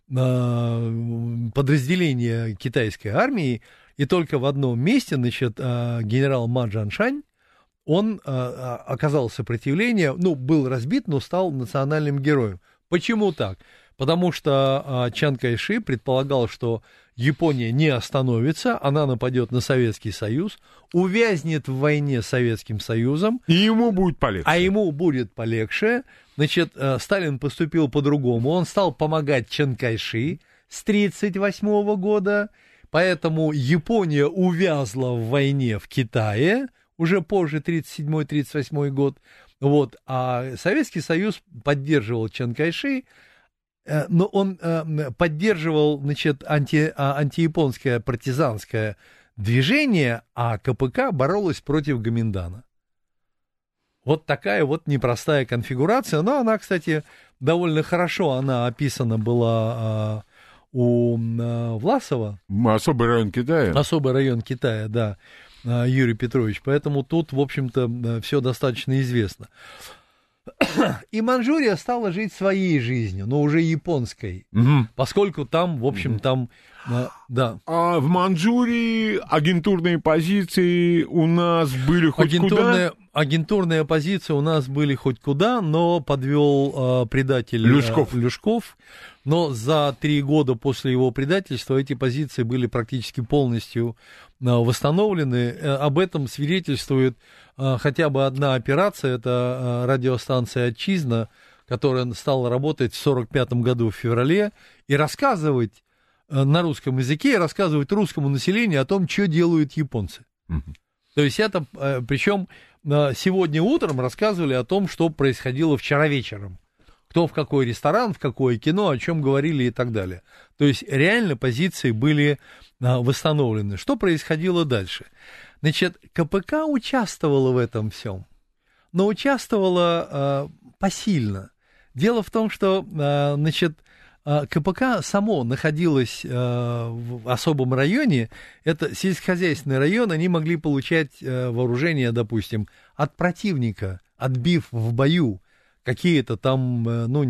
подразделения китайской армии, и только в одном месте, значит, генерал Ма Джаншань, он оказал сопротивление, был разбит, но стал национальным героем. Почему так? Потому что Чан Кайши предполагал, что Япония не остановится, она нападет на Советский Союз, увязнет в войне с Советским Союзом. И ему будет полегче. А ему будет полегче. Значит, Сталин поступил по-другому. Он стал помогать Чан Кайши с 1938 года. Поэтому Япония увязла в войне в Китае, уже позже, 1937-1938 год. Вот. А Советский Союз поддерживал Чан Кайши, но он поддерживал, значит, антияпонское партизанское движение, а КПК боролась против Гоминдана. Вот такая вот непростая конфигурация, но она, кстати, довольно хорошо она описана была у Власова. Особый район Китая. Особый район Китая, да, Юрий Петрович. Поэтому тут, в общем-то, все достаточно известно. И Манчжурия стала жить своей жизнью, но уже японской, поскольку там, в общем, да. А в Манчжурии агентурные позиции у нас были хоть куда? агентурные позиции у нас были хоть куда, но подвел предатель Люшков. Но за 3 года после его предательства эти позиции были практически полностью восстановлены. Об этом свидетельствует хотя бы одна операция, это радиостанция «Отчизна», которая стала работать в 1945 году в феврале, и рассказывать на русском языке, рассказывать русскому населению о том, что делают японцы. То есть это, причем сегодня утром рассказывали о том, что происходило вчера вечером. Кто в какой ресторан, в какое кино, о чем говорили и так далее. То есть реально позиции были восстановлены. Что происходило дальше? Значит, КПК участвовала в этом всем, но участвовала посильно. Дело в том, что, значит, КПК само находилось в особом районе, это сельскохозяйственный район, они могли получать вооружение, допустим, от противника, отбив в бою какие-то там, ну,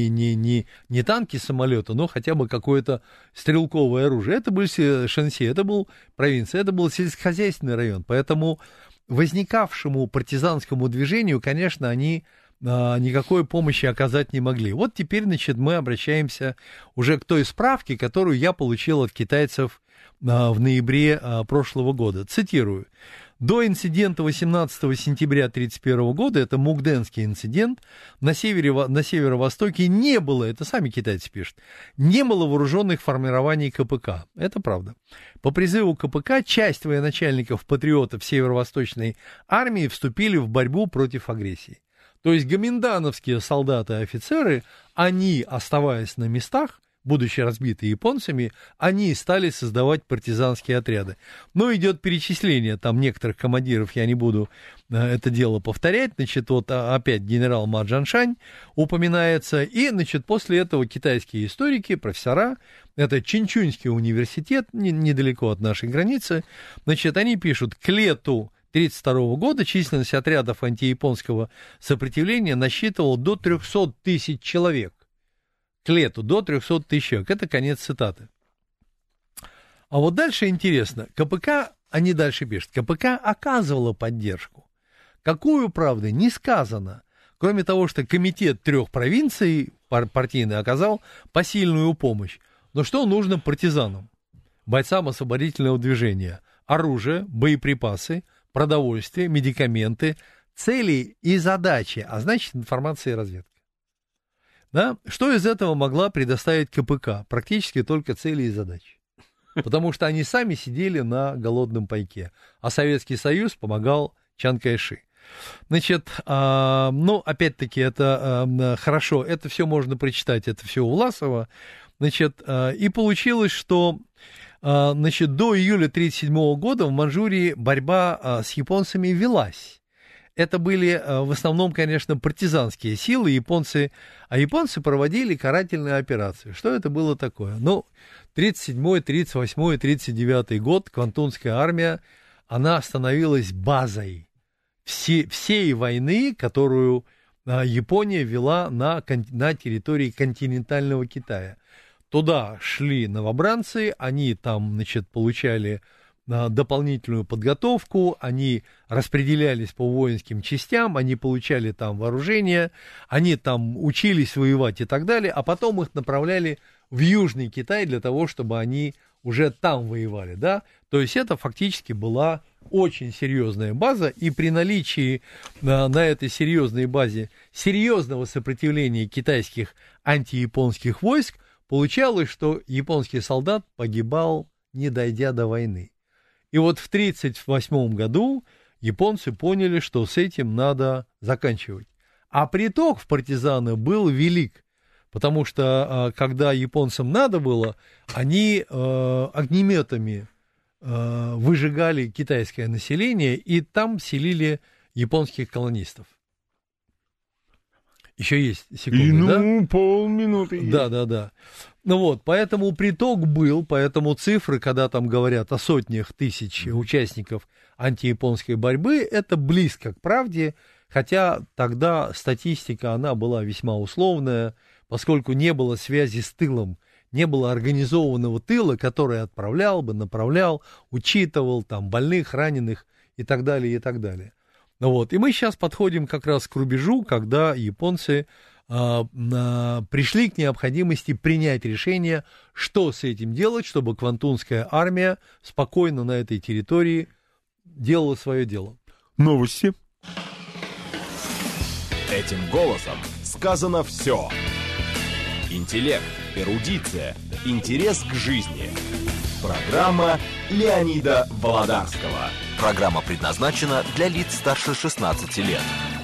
не танки, самолеты, но хотя бы какое-то стрелковое оружие. Это был Шэньси, это был провинция, это был сельскохозяйственный район, поэтому возникавшему партизанскому движению, конечно, они никакой помощи оказать не могли. Вот теперь, значит, мы обращаемся уже к той справке, которую я получил от китайцев в ноябре прошлого года. Цитирую. До инцидента 18 сентября 1931 года, это Мукденский инцидент, на северо-востоке не было, это сами китайцы пишут, не было вооруженных формирований КПК. Это правда. По призыву КПК часть военачальников-патриотов северо-восточной армии вступили в борьбу против агрессии. То есть гоминдановские солдаты и офицеры, они, оставаясь на местах, будучи разбиты японцами, они стали создавать партизанские отряды. Но идет перечисление там некоторых командиров, я не буду это дело повторять. Значит, вот опять генерал Ма Джаншань упоминается. И, значит, после этого китайские историки, профессора, это Чинчуньский университет, недалеко от нашей границы, значит, они пишут, к лету 1932 года численность отрядов антияпонского сопротивления насчитывала до 300 тысяч человек. К лету до 300 тысяч человек. Это конец цитаты. А вот дальше интересно. КПК, они дальше пишут, КПК оказывала поддержку. Какую, правда, не сказано. Кроме того, что комитет 3 провинций партийный оказал посильную помощь. Но что нужно партизанам, бойцам освободительного движения? Оружие, боеприпасы, продовольствие, медикаменты, цели и задачи, а значит информация и разведка. Да? Что из этого могла предоставить КПК? Практически только цели и задачи. Потому что они сами сидели на голодном пайке, а Советский Союз помогал Чан Кайши. Значит, ну, опять-таки, это хорошо, это все можно прочитать, это все у Власова. Значит, и получилось, что значит, до июля 1937 года в Манчжурии борьба с японцами велась. Это были в основном, конечно, партизанские силы, японцы проводили карательные операции. Что это было такое? Ну, 1937, 1938, 1939 год, Квантунская армия, она становилась базой всей войны, которую Япония вела на территории континентального Китая. Туда шли новобранцы, они там, значит, получали дополнительную подготовку, они распределялись по воинским частям, они получали там вооружение, они там учились воевать и так далее, а потом их направляли в Южный Китай для того, чтобы они уже там воевали, да, то есть это фактически была очень серьезная база, и при наличии на этой серьезной базе серьезного сопротивления китайских антияпонских войск получалось, что японский солдат погибал, не дойдя до войны. И вот в 1938 году японцы поняли, что с этим надо заканчивать. А приток в партизаны был велик, потому что когда японцам надо было, они огнеметами выжигали китайское население, и там селили японских колонистов. Еще есть секунды, да? Ну, полминуты. Да. Ну вот, поэтому приток был, поэтому цифры, когда там говорят о сотнях тысяч участников антияпонской борьбы, это близко к правде, хотя тогда статистика, она была весьма условная, поскольку не было связи с тылом, не было организованного тыла, который отправлял бы, направлял, учитывал там больных, раненых и так далее, и так далее. Вот. И мы сейчас подходим как раз к рубежу, когда японцы пришли к необходимости принять решение, что с этим делать, чтобы Квантунская армия спокойно на этой территории делала свое дело. Новости. Этим голосом сказано все. Интеллект, эрудиция, интерес к жизни. Программа Леонида Володарского. Программа предназначена для лиц старше 16 лет.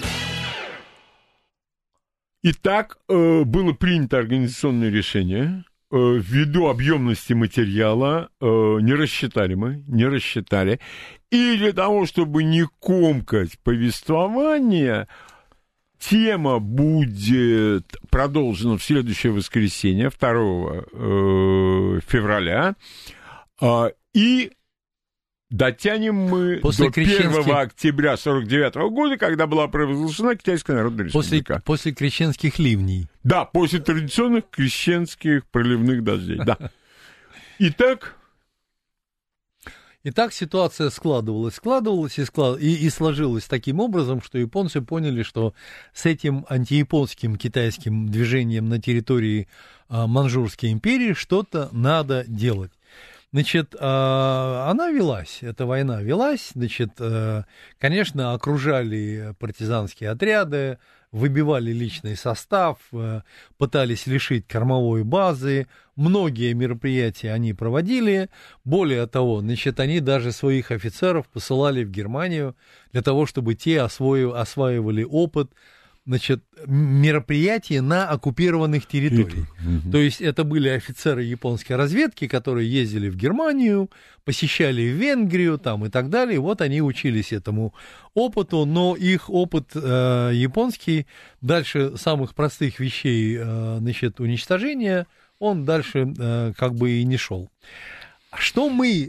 Итак, было принято организационное решение. Ввиду объемности материала не рассчитали. И для того, чтобы не комкать повествование, тема будет продолжена в следующее воскресенье, 2 февраля. И дотянем мы до 1 октября 1949 года, когда была провозглашена Китайская Народная Республика. После крещенских ливней. Да, после традиционных крещенских проливных дождей. Да. Итак, ситуация складывалась и сложилась таким образом, что японцы поняли, что с этим антияпонским китайским движением на территории Манчжурской империи что-то надо делать. Значит, она велась, эта война велась, значит, конечно, окружали партизанские отряды, выбивали личный состав, пытались лишить кормовой базы, многие мероприятия они проводили, более того, значит, они даже своих офицеров посылали в Германию для того, чтобы те осваивали опыт, значит, мероприятия на оккупированных территориях. То есть это были офицеры японской разведки, которые ездили в Германию, посещали Венгрию там, и так далее. Вот они учились этому опыту, но их опыт японский дальше самых простых вещей, значит, уничтожения, он дальше как бы и не шел. Что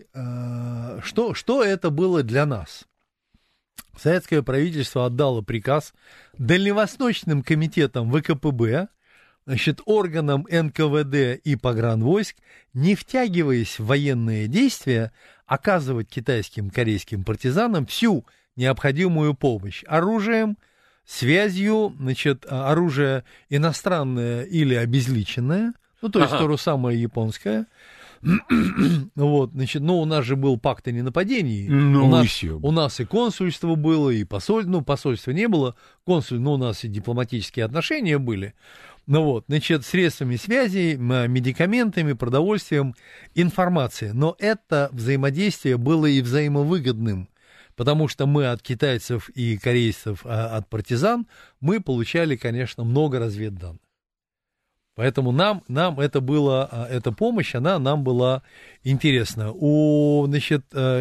это было для нас? Советское правительство отдало приказ дальневосточным комитетам ВКПБ, значит, органам НКВД и погранвойск, не втягиваясь в военные действия, оказывать китайским, корейским партизанам всю необходимую помощь оружием, связью, значит, оружие иностранное или обезличенное, ну, то есть то же самое японское. Вот, значит, ну, у нас же был пакт о ненападении. У нас и консульство было, и посольства не было, но у нас и дипломатические отношения были. Ну вот, значит, средствами связи, медикаментами, продовольствием, информацией. Но это взаимодействие было и взаимовыгодным, потому что мы от китайцев и корейцев, от партизан, мы получали, конечно, много разведданных. Поэтому нам это было, эта помощь, она нам была интересна. Значит,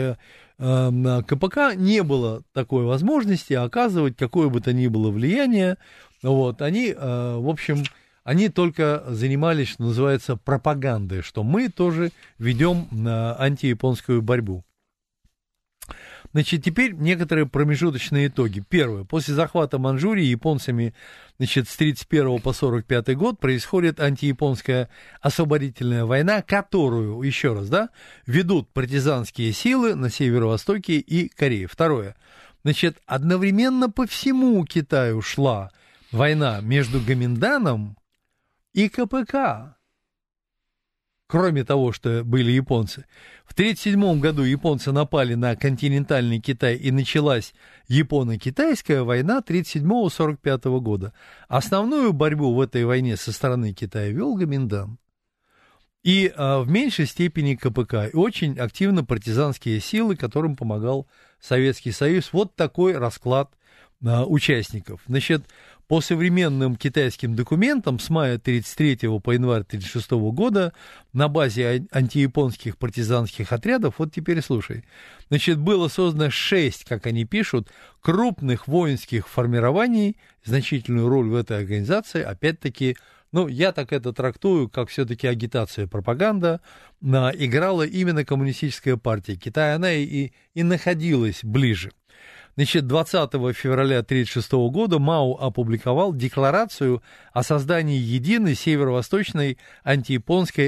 КПК не было такой возможности оказывать какое бы то ни было влияние. Вот, они, в общем, они только занимались, что называется, пропагандой, что мы тоже ведем антияпонскую борьбу. Значит, теперь некоторые промежуточные итоги. Первое. После захвата Манчжурии японцами, значит, с 1931 по 1945 год происходит антияпонская освободительная война, которую, еще раз, да, ведут партизанские силы на северо-востоке и Корее. Второе. Значит, одновременно по всему Китаю шла война между Гоминданом и КПК. Кроме того, что были японцы. В 1937 году японцы напали на континентальный Китай, и началась Японо-Китайская война 1937-1945 года. Основную борьбу в этой войне со стороны Китая вел Гоминдан. И в меньшей степени КПК. И очень активно партизанские силы, которым помогал Советский Союз. Вот такой расклад участников. Значит, по современным китайским документам с мая 1933 по январь 1936 года на базе антияпонских партизанских отрядов, вот теперь слушай, значит, было создано 6, как они пишут, крупных воинских формирований. Значительную роль в этой организации, опять-таки, ну, я так это трактую, как все-таки агитация, пропаганда, играла именно Коммунистическая партия Китая, она и находилась ближе. Значит, 20 февраля 1936 года Мао опубликовал декларацию о создании единой северо-восточной антияпонской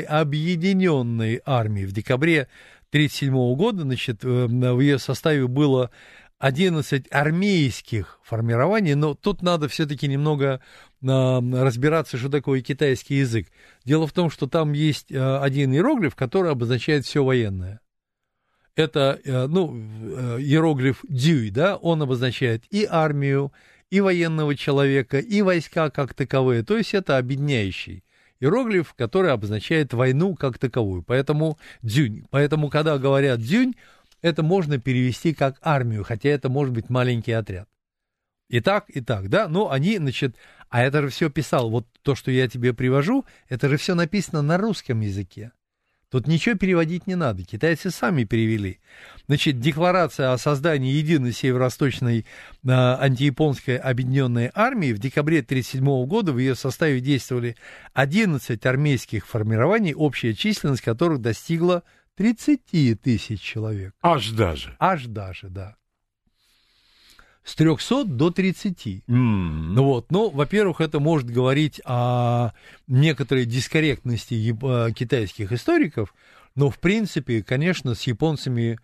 объединенной армии. В декабре 1937 года, значит, в ее составе было 11 армейских формирований, но тут надо все-таки немного разбираться, что такое китайский язык. Дело в том, что там есть один иероглиф, который обозначает все военное. Это, иероглиф дюй, да, он обозначает и армию, и военного человека, и войска как таковые. То есть это объединяющий иероглиф, который обозначает войну как таковую. Поэтому дзюнь. Поэтому, когда говорят дзюнь, это можно перевести как армию, хотя это может быть маленький отряд. И так, да. Но они, а это же все писал, вот то, что я тебе привожу, это же все написано на русском языке. Тут ничего переводить не надо, китайцы сами перевели. Декларация о создании единой северо-восточной антияпонской объединенной армии в декабре 1937 года в ее составе действовали 11 армейских формирований, общая численность которых достигла 30 тысяч человек. Аж даже, да. С 300 до 30. Во-первых, это может говорить о некоторой дискорректности китайских историков, но, в принципе, конечно, с японцами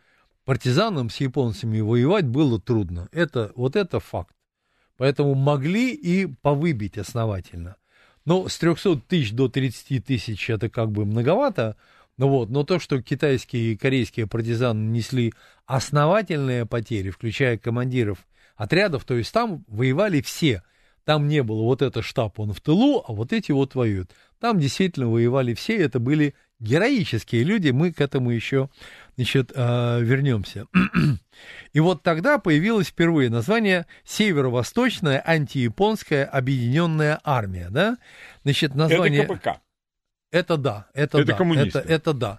воевать было трудно. Это факт. Поэтому могли и повыбить основательно. Но с 300 тысяч до 30 тысяч это как бы многовато. Но то, что китайские и корейские партизаны несли основательные потери, включая командиров отрядов, то есть там воевали все. Там не было вот это штаб, он в тылу, а вот эти вот воюют. Там действительно воевали все, это были героические люди, мы к этому еще, вернемся. И вот тогда появилось впервые название Северо-Восточная антияпонская объединенная армия, да? Название... Это КПК. Это да, это коммунисты. Это да.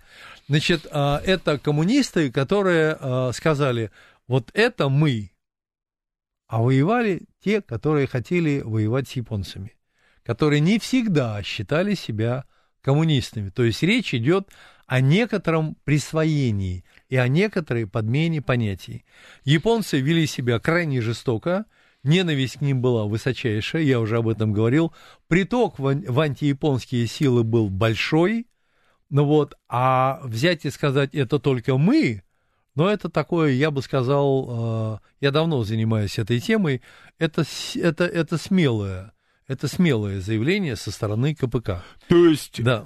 Это коммунисты, которые сказали, вот это мы. А воевали те, которые хотели воевать с японцами, которые не всегда считали себя коммунистами. То есть речь идет о некотором присвоении и о некоторой подмене понятий. Японцы вели себя крайне жестоко, ненависть к ним была высочайшая, я уже об этом говорил. Приток в антияпонские силы был большой, а взять и сказать, это только мы... Но это такое, я бы сказал, я давно занимаюсь этой темой, это смелое заявление со стороны КПК. То есть, да.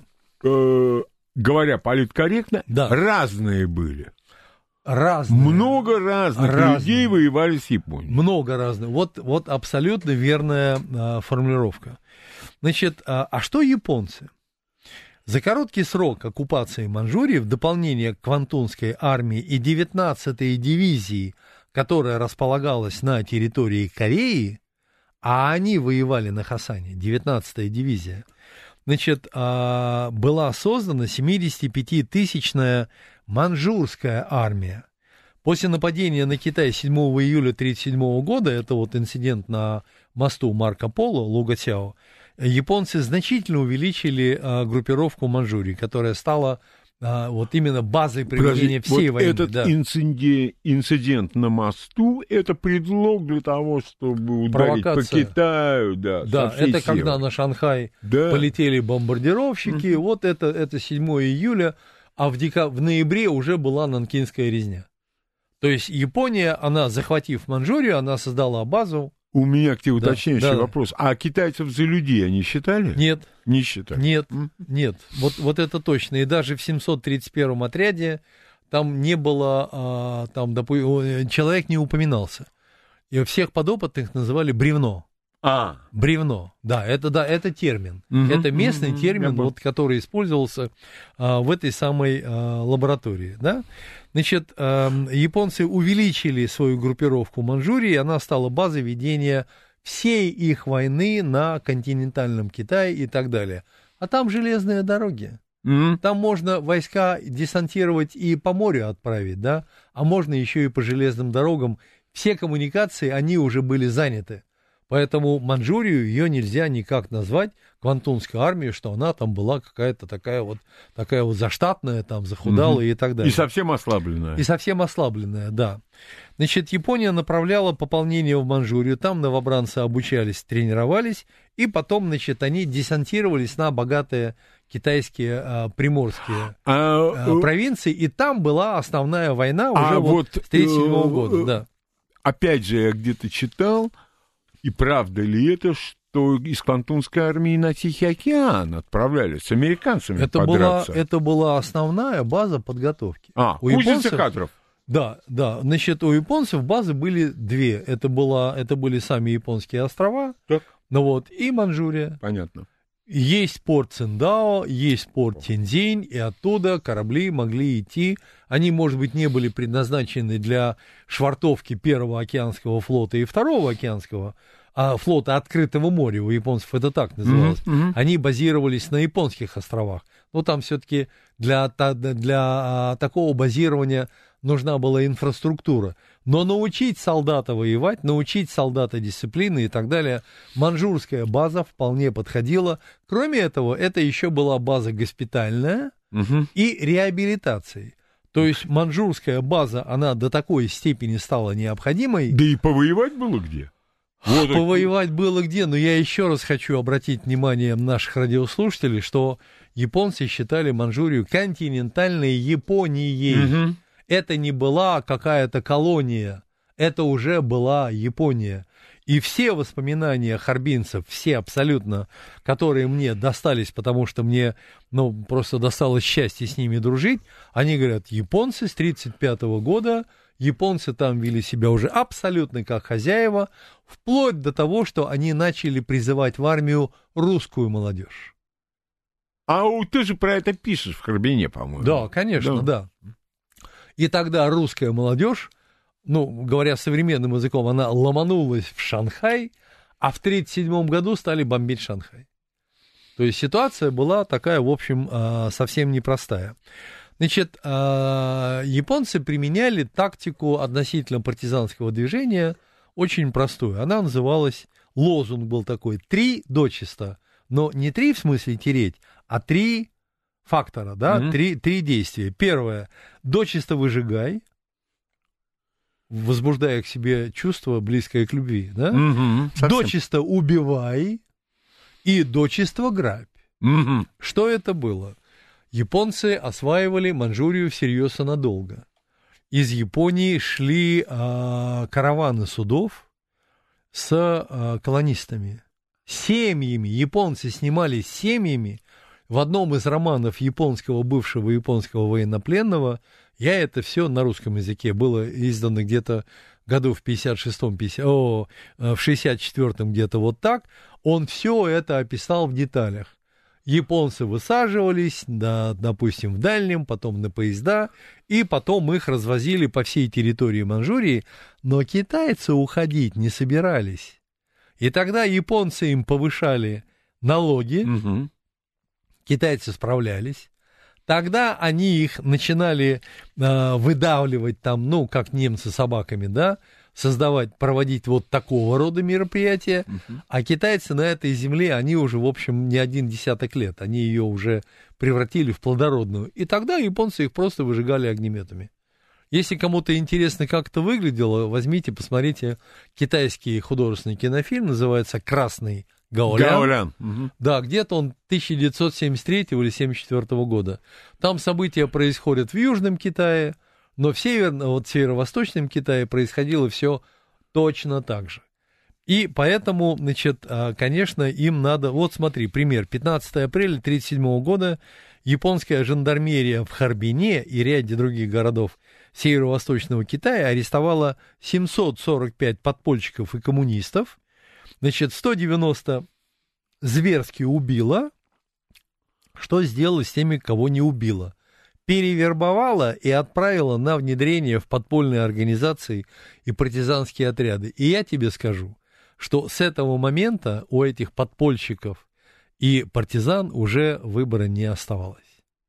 Говоря политкорректно, да. Разные были. Разные. Много разных людей воевали с Японией. Много разных. Вот абсолютно верная формулировка. А что японцы? За короткий срок оккупации Манчжурии, в дополнение к Квантунской армии и 19-й дивизии, которая располагалась на территории Кореи, а они воевали на Хасане, 19-я дивизия, была создана 75-тысячная манчжурская армия. После нападения на Китай 7 июля 1937 года, это инцидент на мосту Марко Поло, Лугатяо, японцы значительно увеличили группировку Манчжурии, которая стала именно базой проведения всей войны. Этот инцидент на мосту — это предлог для того, чтобы ударить по Китаю. Да, это когда на Шанхай полетели бомбардировщики. Это 7 июля, а в ноябре уже была Нанкинская резня. То есть Япония, она, захватив Манчжурию, она создала базу. У меня к тебе уточняющий вопрос. А китайцев за людей они считали? Нет. Не считали? Нет. Вот это точно. И даже в 731-м отряде там не было, человек не упоминался. И всех подопытных называли бревно. Бревно. Это термин. Это местный термин, который использовался в этой самой лаборатории. Да? Японцы увеличили свою группировку Манчжурии, она стала базой ведения всей их войны на континентальном Китае и так далее. А там железные дороги. Там можно войска десантировать и по морю отправить, да? А можно еще и по железным дорогам. Все коммуникации, они уже были заняты. Поэтому Манчжурию ее нельзя никак назвать Квантунской армией, что она там была какая-то такая вот заштатная, там, захудалая и так далее. И совсем ослабленная. Да. Япония направляла пополнение в Манчжурию, там новобранцы обучались, тренировались, и потом, они десантировались на богатые китайские приморские провинции, и там была основная война уже с 1937 года, да. опять же, я где-то читал, и правда ли это, что из Квантунской армии на Тихий океан отправлялись с американцами подраться? Это была основная база подготовки. Кузница кадров. Да. Значит, у японцев базы были две. Это были сами японские острова, так. И Манчжурия. Понятно. Есть порт Циндао, есть порт Тяньцзинь, и оттуда корабли могли идти. Они, может быть, не были предназначены для швартовки Первого океанского флота и Второго океанского флота открытого моря, у японцев это так называлось. Они базировались на японских островах. Но там все-таки для такого базирования нужна была инфраструктура. Но научить солдата воевать, научить солдата дисциплины и так далее, манчжурская база вполне подходила. Кроме этого, это еще была база госпитальная и реабилитации. То есть манчжурская база, она до такой степени стала необходимой. Да и повоевать было где? Повоевать было где, но я еще раз хочу обратить внимание наших радиослушателей, что японцы считали Манчжурию континентальной Японией. Это не была какая-то колония, это уже была Япония. И все воспоминания харбинцев, все абсолютно, которые мне достались, потому что мне просто досталось счастье с ними дружить, они говорят, японцы с 1935 года, японцы там вели себя уже абсолютно как хозяева, вплоть до того, что они начали призывать в армию русскую молодежь. Ты же про это пишешь в Харбине, по-моему. Да, конечно, да. И тогда русская молодежь, говоря современным языком, она ломанулась в Шанхай, а в 1937 году стали бомбить Шанхай. То есть ситуация была такая, в общем, совсем непростая. Значит, японцы применяли тактику относительно партизанского движения очень простую. Она называлась, лозунг был такой, 3 дочисто. Но не 3 в смысле тереть, а 3 фактора, да, 3 действия. Первое, дочисто выжигай, возбуждая к себе чувство, близкое к любви, да? Дочисто убивай и дочисто грабь. Что это было? Японцы осваивали Манчжурию всерьез и надолго. Из Японии шли караваны судов с колонистами. Семьями, японцы снимались семьями. В одном из романов бывшего японского военнопленного, я это все на русском языке, было издано где-то году в 56-м, в 64-м где-то вот так, он все это описал в деталях. Японцы высаживались, допустим, в Дальнем, потом на поезда, и потом их развозили по всей территории Манчжурии, но китайцы уходить не собирались. И тогда японцы им повышали налоги, китайцы справлялись, тогда они их начинали выдавливать там, как немцы собаками, да, проводить вот такого рода мероприятия, а китайцы на этой земле, они уже, в общем, не 1 десяток лет, они ее уже превратили в плодородную, и тогда японцы их просто выжигали огнеметами. Если кому-то интересно, как это выглядело, возьмите, посмотрите китайский художественный кинофильм, называется «Красный Гаолян». Да, где-то он 1973 или 1974 года. Там события происходят в Южном Китае, но в северо-восточном Китае происходило все точно так же. И поэтому, значит, конечно, им надо... Вот смотри, пример. 15 апреля 1937 года японская жандармерия в Харбине и ряде других городов северо-восточного Китая арестовала 745 подпольщиков и коммунистов. Значит, 190 зверски убила. Что сделала с теми, кого не убила? Перевербовала и отправила на внедрение в подпольные организации и партизанские отряды. И я тебе скажу, что с этого момента у этих подпольщиков и партизан уже выбора не оставалось.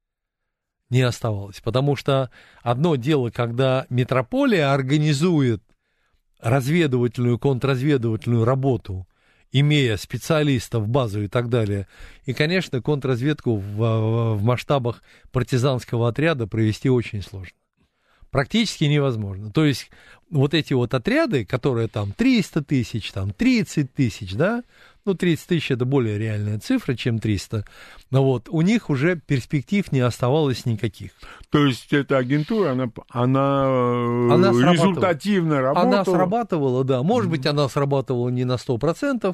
Не оставалось, потому что одно дело, когда метрополия организует разведывательную, контрразведывательную работу, имея специалистов, базу и так далее. И, конечно, контрразведку в масштабах партизанского отряда провести очень сложно. Практически невозможно. То есть вот эти вот отряды, которые там 300 тысяч, там 30 тысяч, да, ну, 30 тысяч это более реальная цифра, чем 300, но вот у них уже перспектив не оставалось никаких. То есть эта агентура, она результативно работала? Она срабатывала, да. Может быть, она срабатывала не на 100%.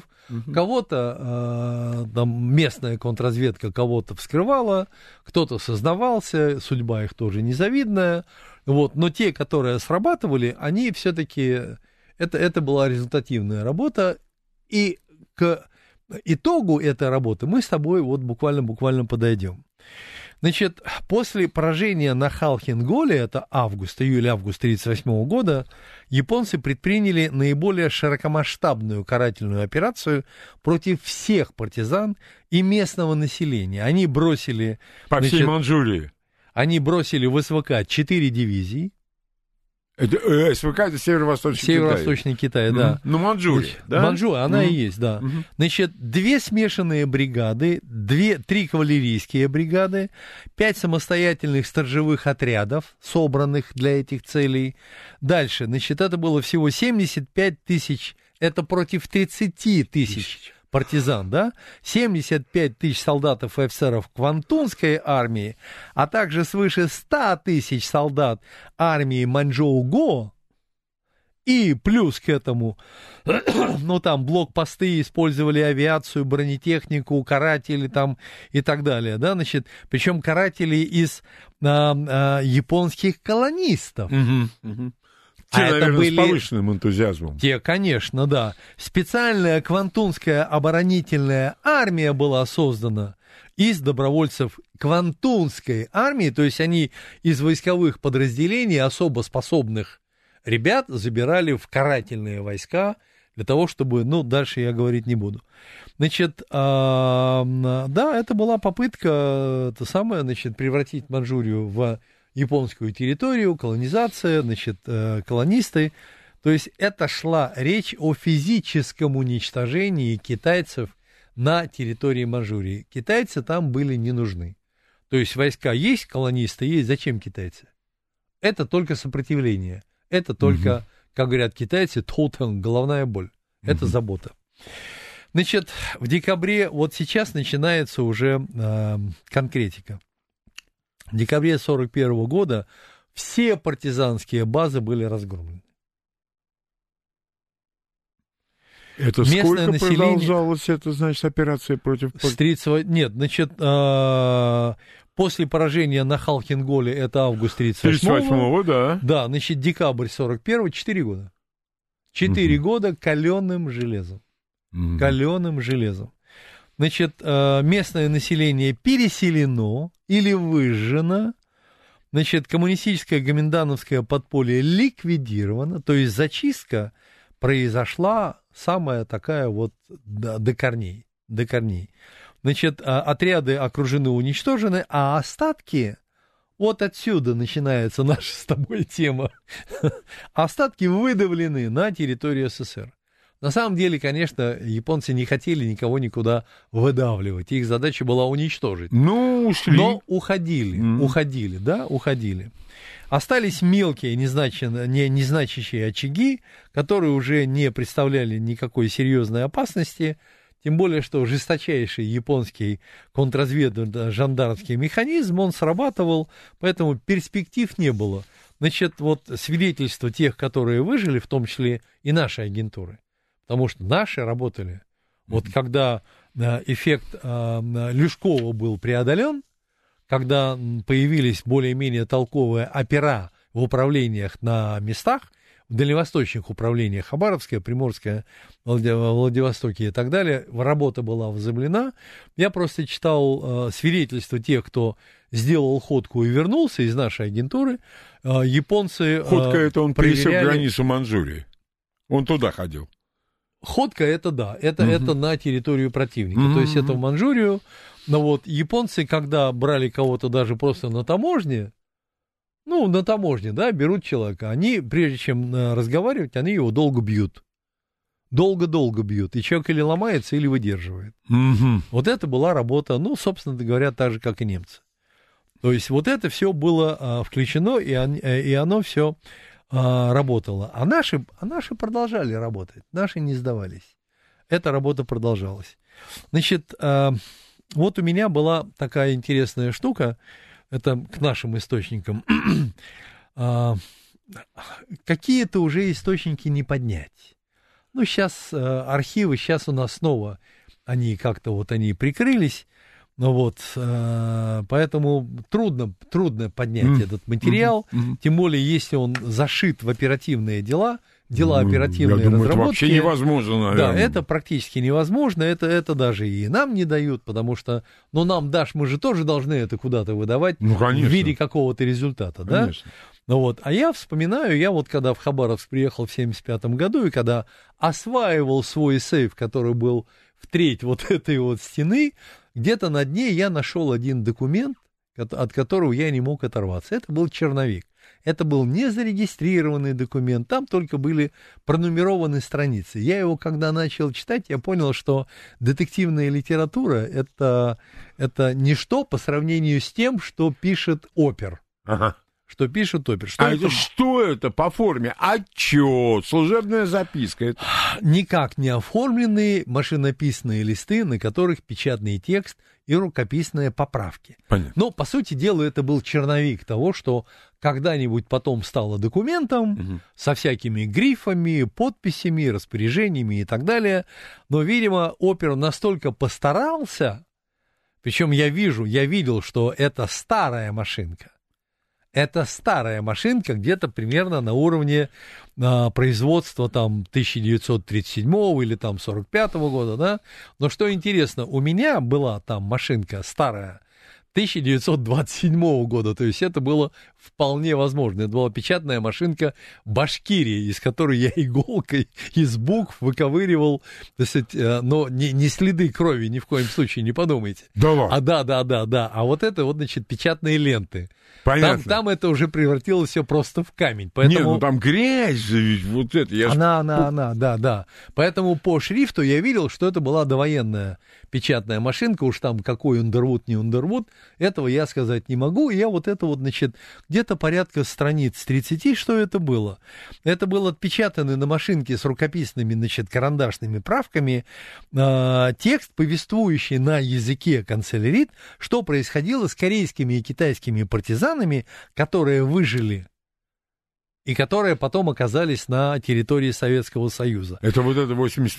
Кого-то там местная контрразведка кого-то вскрывала, кто-то сознавался, судьба их тоже незавидная. Вот. Но те, которые срабатывали, они все-таки... Это была результативная работа, и к итогу этой работы мы с тобой вот буквально подойдем. Значит, после поражения на Халхин-Голе, это июль-август 1938 года, японцы предприняли наиболее широкомасштабную карательную операцию против всех партизан и местного населения. Они бросили... По всей Манчжурии. Они бросили в СВК 4 дивизии. Это, СВК — это Северо-Восточный Китай, да. Ну, Манчжурия, да? Манчжурия, она и есть, да. Значит, 2 смешанные бригады, 3 кавалерийские бригады, 5 самостоятельных сторожевых отрядов, собранных для этих целей. Дальше, значит, это было всего 75 тысяч, это против 30 тысяч партизан, да, 75 тысяч солдатов и офицеров Квантунской армии, а также свыше 100 тысяч солдат армии Маньчжоу-Го, и плюс к этому, ну, там, блокпосты, использовали авиацию, бронетехнику, каратели там и так далее, да, значит, причем каратели из японских колонистов. Те, наверное, с повышенным энтузиазмом. Те, конечно, да. Специальная Квантунская оборонительная армия была создана из добровольцев Квантунской армии, то есть они из войсковых подразделений особо способных ребят забирали в карательные войска для того, чтобы, ну, дальше я говорить не буду. Значит, да, это была попытка, превратить Манчжурию в японскую территорию, колонизация, значит, колонисты. То есть это шла речь о физическом уничтожении китайцев на территории Манчжурии. Китайцы там были не нужны. То есть войска есть, колонисты есть, зачем китайцы? Это только сопротивление. Это только, как говорят китайцы, тотэн, головная боль. Это забота. Значит, в декабре, вот сейчас начинается уже конкретика. В декабре 1941 года все партизанские базы были разгромлены. Это местное сколько продолжалось, это, значит, операция против... Нет, значит, после поражения на Халхин-Голе, это август 1938-го. Да. Да, значит, декабрь 1941-го, 4 года. 4 года каленым железом. Каленым железом. Значит, местное население переселено или выжжено, значит, коммунистическое гоминдановское подполье ликвидировано, то есть зачистка произошла самая такая вот до корней. Значит, отряды окружены, уничтожены, а остатки, вот отсюда начинается наша с тобой тема, остатки выдавлены на территорию СССР. На самом деле, конечно, японцы не хотели никого никуда выдавливать. Их задача была уничтожить. Ну, ушли. Но уходили. Остались мелкие, незначащие очаги, которые уже не представляли никакой серьезной опасности. Тем более, что жесточайший японский контрразведно-жандармский механизм, он срабатывал, поэтому перспектив не было. Значит, вот свидетельства тех, которые выжили, в том числе и нашей агентуры. Потому что наши работали. Вот когда эффект Люшкова был преодолен, когда появились более-менее толковые опера в управлениях на местах, в дальневосточных управлениях, Хабаровское, Приморское, Владивостоке и так далее, работа была возобновлена. Я просто читал свидетельства тех, кто сделал ходку и вернулся из нашей агентуры. Японцы ходка это он пересек проверяли... границу Манчжурии. Он туда ходил. Ходка это да, это на территорию противника, то есть это в Манчжурию. Но вот японцы, когда брали кого-то даже просто на таможне, да, берут человека, они, прежде чем разговаривать, они его долго бьют. Долго-долго бьют. И человек или ломается, или выдерживает. Вот это была работа, собственно говоря, так же, как и немцы. То есть вот это все было включено, и оно все работало. А наши продолжали работать, наши не сдавались. эта работа продолжалась. Значит, вот у меня была такая интересная штука, это к нашим источникам. Какие-то уже источники не поднять. Ну, сейчас архивы, сейчас у нас снова они как-то вот они прикрылись, ну вот, поэтому трудно поднять этот материал, тем более, если он зашит в оперативные дела оперативные я думаю, разработки. Это вообще невозможно, наверное. Да, это практически невозможно, это даже и нам не дают, потому что, ну, нам дашь, мы же тоже должны это куда-то выдавать в виде какого-то результата, конечно. Да? Ну вот, а я вспоминаю, я вот когда в Хабаровск приехал в 1975 году, и когда осваивал свой сейф, который был в треть вот этой вот стены, где-то на дне я нашел один документ, от которого я не мог оторваться. Это был черновик. Это был незарегистрированный документ, там только были пронумерованы страницы. Я его, когда начал читать, я понял, что детективная литература это ничто по сравнению с тем, что пишет опер. Ага. Что пишет опер. Что это по форме? Отчет, служебная записка? Никак не оформленные машинописные листы, на которых печатный текст и рукописные поправки. Понятно. Но, по сути дела, это был черновик того, что когда-нибудь потом стало документом со всякими грифами, подписями, распоряжениями и так далее. Но, видимо, опер настолько постарался, причем я видел, что это старая машинка. Это старая машинка, где-то примерно на уровне производства там 1937 или там 45 года, да. Но что интересно, у меня была там машинка старая 1927 года, то есть это было вполне возможно. Это была печатная машинка Башкирии, из которой я иголкой из букв выковыривал, но не следы крови, ни в коем случае, не подумайте. Да ладно? Да. А вот это вот, значит, печатные ленты. Понятно. Там это уже превратилось все просто в камень. Поэтому... Не, ну там грязь же ведь, вот это. Она, да. Поэтому по шрифту я видел, что это была довоенная печатная машинка, уж там какой Underwood, не Underwood, этого я сказать не могу. И я вот это вот, значит, где-то порядка страниц 30, что это было? Это был отпечатанный на машинке с рукописными, значит, карандашными правками текст, повествующий на языке канцелярит, что происходило с корейскими и китайскими партизанами, которые выжили и которые потом оказались на территории Советского Союза. Это вот эта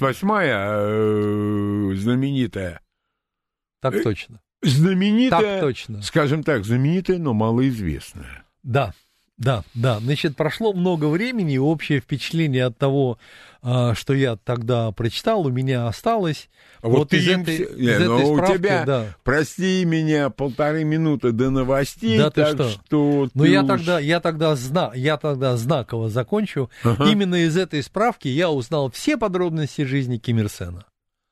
88-я знаменитая. Так точно. Знаменитая, так точно. Скажем так, знаменитая, но малоизвестная. Да. Значит, прошло много времени, и общее впечатление от того, что я тогда прочитал, у меня осталось. Вот из этой справки, у тебя, да. Прости меня, 1,5 минуты до новостей, да, так что... Но я тогда знаково закончу. Именно из этой справки я узнал все подробности жизни Ким Ир Сена,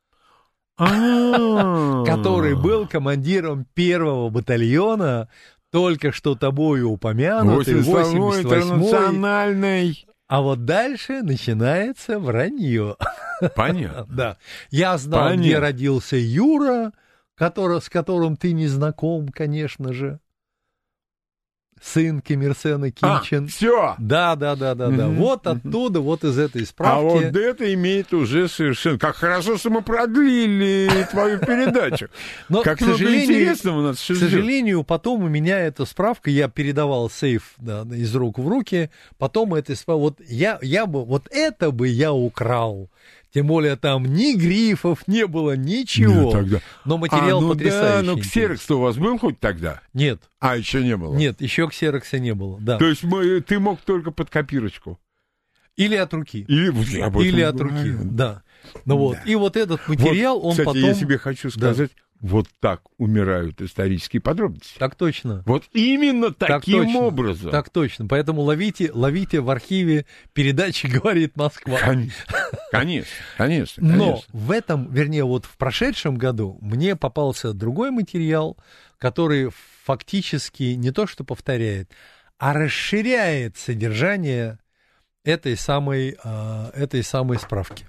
который был командиром 1-го батальона, только что тобою упомянутый, 88-й интернациональный. А вот дальше начинается вранье. Понятно. Да. Я знал, где родился Юра, с которым ты не знаком, конечно же. Сын Ким Ир Сена Ким Чен. Все. Да. Вот оттуда, вот из этой справки. А вот это имеет уже совершенно... Как хорошо, что мы продлили твою передачу. Но, как много интересного у нас сейчас. К сожалению, потом у меня эта справка, я передавал сейф из рук в руки, потом это... Вот это бы я украл. Тем более там ни грифов не было, ничего. Тогда. Но материал потрясающий. Да, но ксерокс-то у вас был хоть тогда? Нет. Еще не было? Нет, еще ксерокса не было, да. То есть ты мог только под копирочку? Или от руки. Или от руки, да. Ну вот. И вот этот материал, он кстати, потом... я тебе хочу сказать, вот так умирают исторические подробности. Так точно. Вот именно таким образом. Так точно. Поэтому ловите в архиве передачи «Говорит Москва». Конечно. Но в этом, вернее, вот в прошедшем году мне попался другой материал, который фактически не то что повторяет, а расширяет содержание этой самой справки.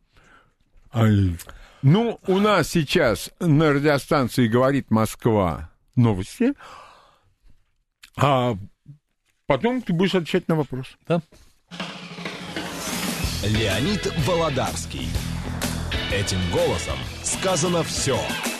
Ну, у нас сейчас на радиостанции «Говорит Москва» новости, а потом ты будешь отвечать на вопрос. Да. Леонид Володарский. Этим голосом сказано все.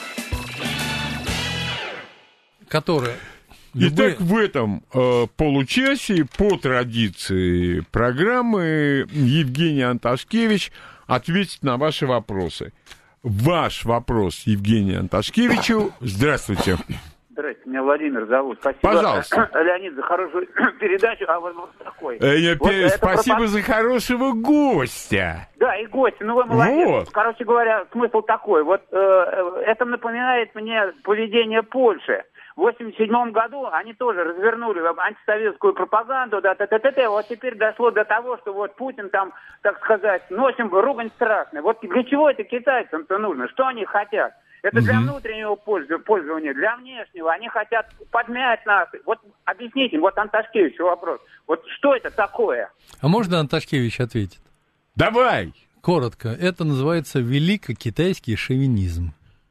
Которая... Итак, в этом получасе по традиции программы Евгений Анташкевич ответит на ваши вопросы. Ваш вопрос Евгению Анташкевичу. Здравствуйте. Здравствуйте, меня Владимир зовут. Спасибо, Пожалуйста. Леонид, за хорошую передачу. А вот такой. Спасибо за хорошего гостя. Да, и гость. Ну, вы молодец. Вот. Короче говоря, смысл такой. Вот это напоминает мне поведение Польши. В 1987 году они тоже развернули антисоветскую пропаганду, вот теперь дошло до того, что вот Путин там, так сказать, носим ругань страшная. Вот для чего это китайцам-то нужно? Что они хотят? Это для внутреннего пользования, для внешнего. Они хотят подмять нас. Вот объясните, вот Анташкевичу вопрос. Вот что это такое? А можно Анташкевич ответит? Давай. Коротко. Это называется великокитайский шовинизм.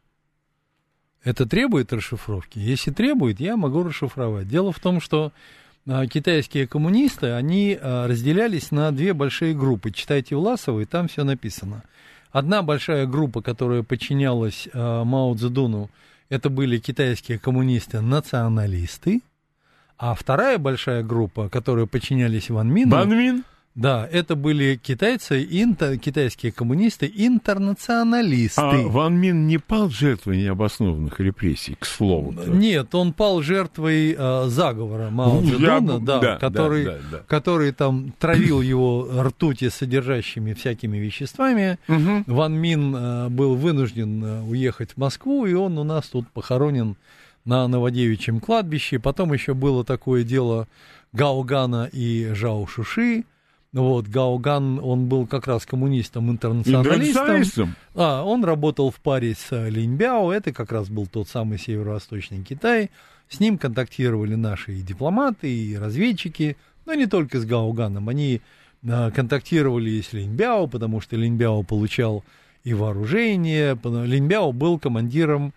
Это требует расшифровки? Если требует, я могу расшифровать. Дело в том, что китайские коммунисты, они разделялись на две большие группы. Читайте Власова, и там все написано. Одна большая группа, которая подчинялась Мао Цзэдуну, это были китайские коммунисты-националисты. А вторая большая группа, которая подчинялись Ван Мину... Ван Мин? Да, это были китайцы, китайские коммунисты, интернационалисты. А Ван Мин не пал жертвой необоснованных репрессий, к слову? Нет, он пал жертвой заговора Мао Цзэдуна, который там травил его ртути содержащими всякими веществами. Ван Мин был вынужден уехать в Москву, и он у нас тут похоронен на Новодевичьем кладбище. Потом еще было такое дело Гаогана и Жао Шуши. Вот, Гаоган, он был как раз коммунистом-интернационалистом. Он работал в паре с Линьбяо, это как раз был тот самый северо-восточный Китай. С ним контактировали наши и дипломаты, и разведчики, но не только с Гаоганом. Они контактировали и с Линьбяо, потому что Линьбяо получал и вооружение. Линьбяо был командиром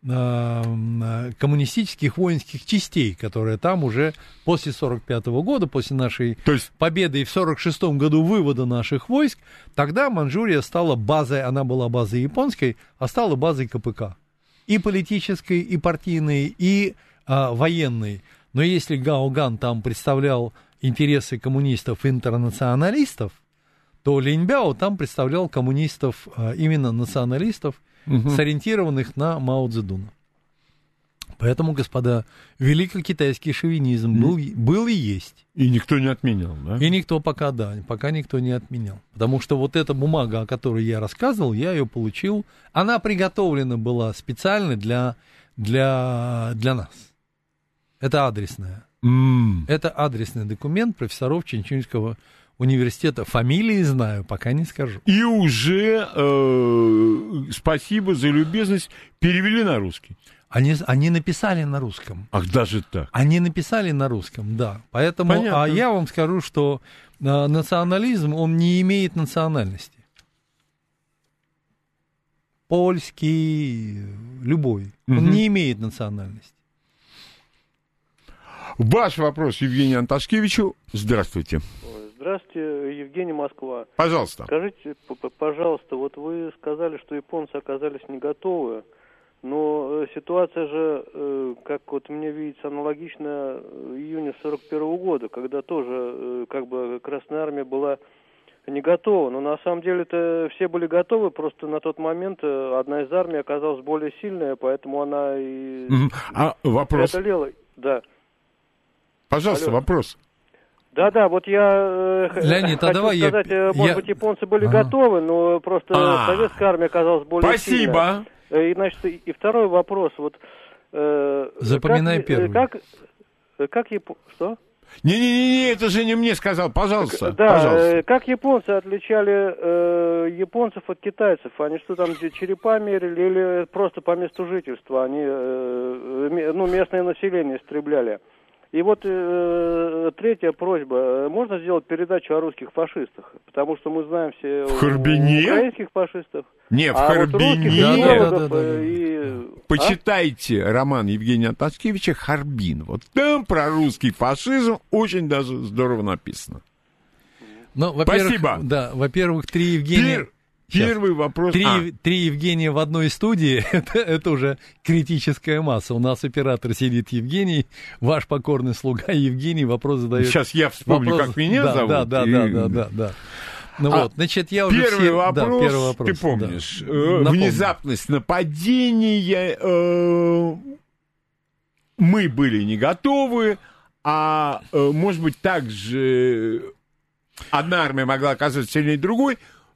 коммунистических воинских частей, которые там уже после 1945 года, после нашей победы и в 1946 году вывода наших войск, тогда Манчжурия стала базой, она была базой японской, а стала базой КПК. И политической, и партийной, и военной. Но если Гаоган там представлял интересы коммунистов-интернационалистов, то Линьбяо там представлял коммунистов, именно националистов, сориентированных на Мао Цзэдуна. Поэтому, господа, великокитайский шовинизм был и есть. И никто не отменял, да? И никто пока никто не отменял. Потому что вот эта бумага, о которой я рассказывал, я ее получил, она приготовлена была специально для нас. Это адресная. Это адресный документ профессоров Чэньчуньского университета. Фамилии знаю, пока не скажу. И уже, спасибо за любезность, перевели на русский. Они написали на русском. Ах, даже так? Они написали на русском, да. Поэтому, я вам скажу, что национализм, он не имеет национальности. Польский, любой. Он не имеет национальности. Ваш вопрос Евгению Анташкевичу. Здравствуйте. Здравствуйте, Евгений, Москва. Пожалуйста. Скажите, пожалуйста, вот вы сказали, что японцы оказались не готовы, но ситуация же, как вот мне видится, аналогична июня 1941 года, когда тоже как бы Красная Армия была не готова. Но на самом деле-то все были готовы, просто на тот момент одна из армий оказалась более сильная, поэтому она и вопрос? преодолела. Да. Пожалуйста, вопрос. Да, вот я Леонид, хочу сказать, может быть, японцы были готовы, но просто советская армия оказалась более сильной. Спасибо. И, значит, и второй вопрос. Вот, запоминай первый. Что? Не, это же не мне сказал, пожалуйста. Пожалуйста. Как японцы отличали японцев от китайцев? Они что там, черепа мерили или просто по месту жительства? Они местное население истребляли? И вот третья просьба. Можно сделать передачу о русских фашистах? Потому что мы знаем все украинских фашистов. Не, в Харбине. Вот почитайте роман Евгения Анташкевича «Харбин». Вот там про русский фашизм очень даже здорово написано. Ну, спасибо. Да, во-первых, три Евгения... Первый вопрос... Три Евгения в одной студии, это уже критическая масса. У нас оператор сидит Евгений, ваш покорный слуга Евгений, вопрос задает. Сейчас я вспомню, как меня зовут. Да. Ну вот, значит, я уже первый вопрос, ты помнишь, внезапность нападения, мы были не готовы, а может быть также одна армия могла оказаться сильнее другой.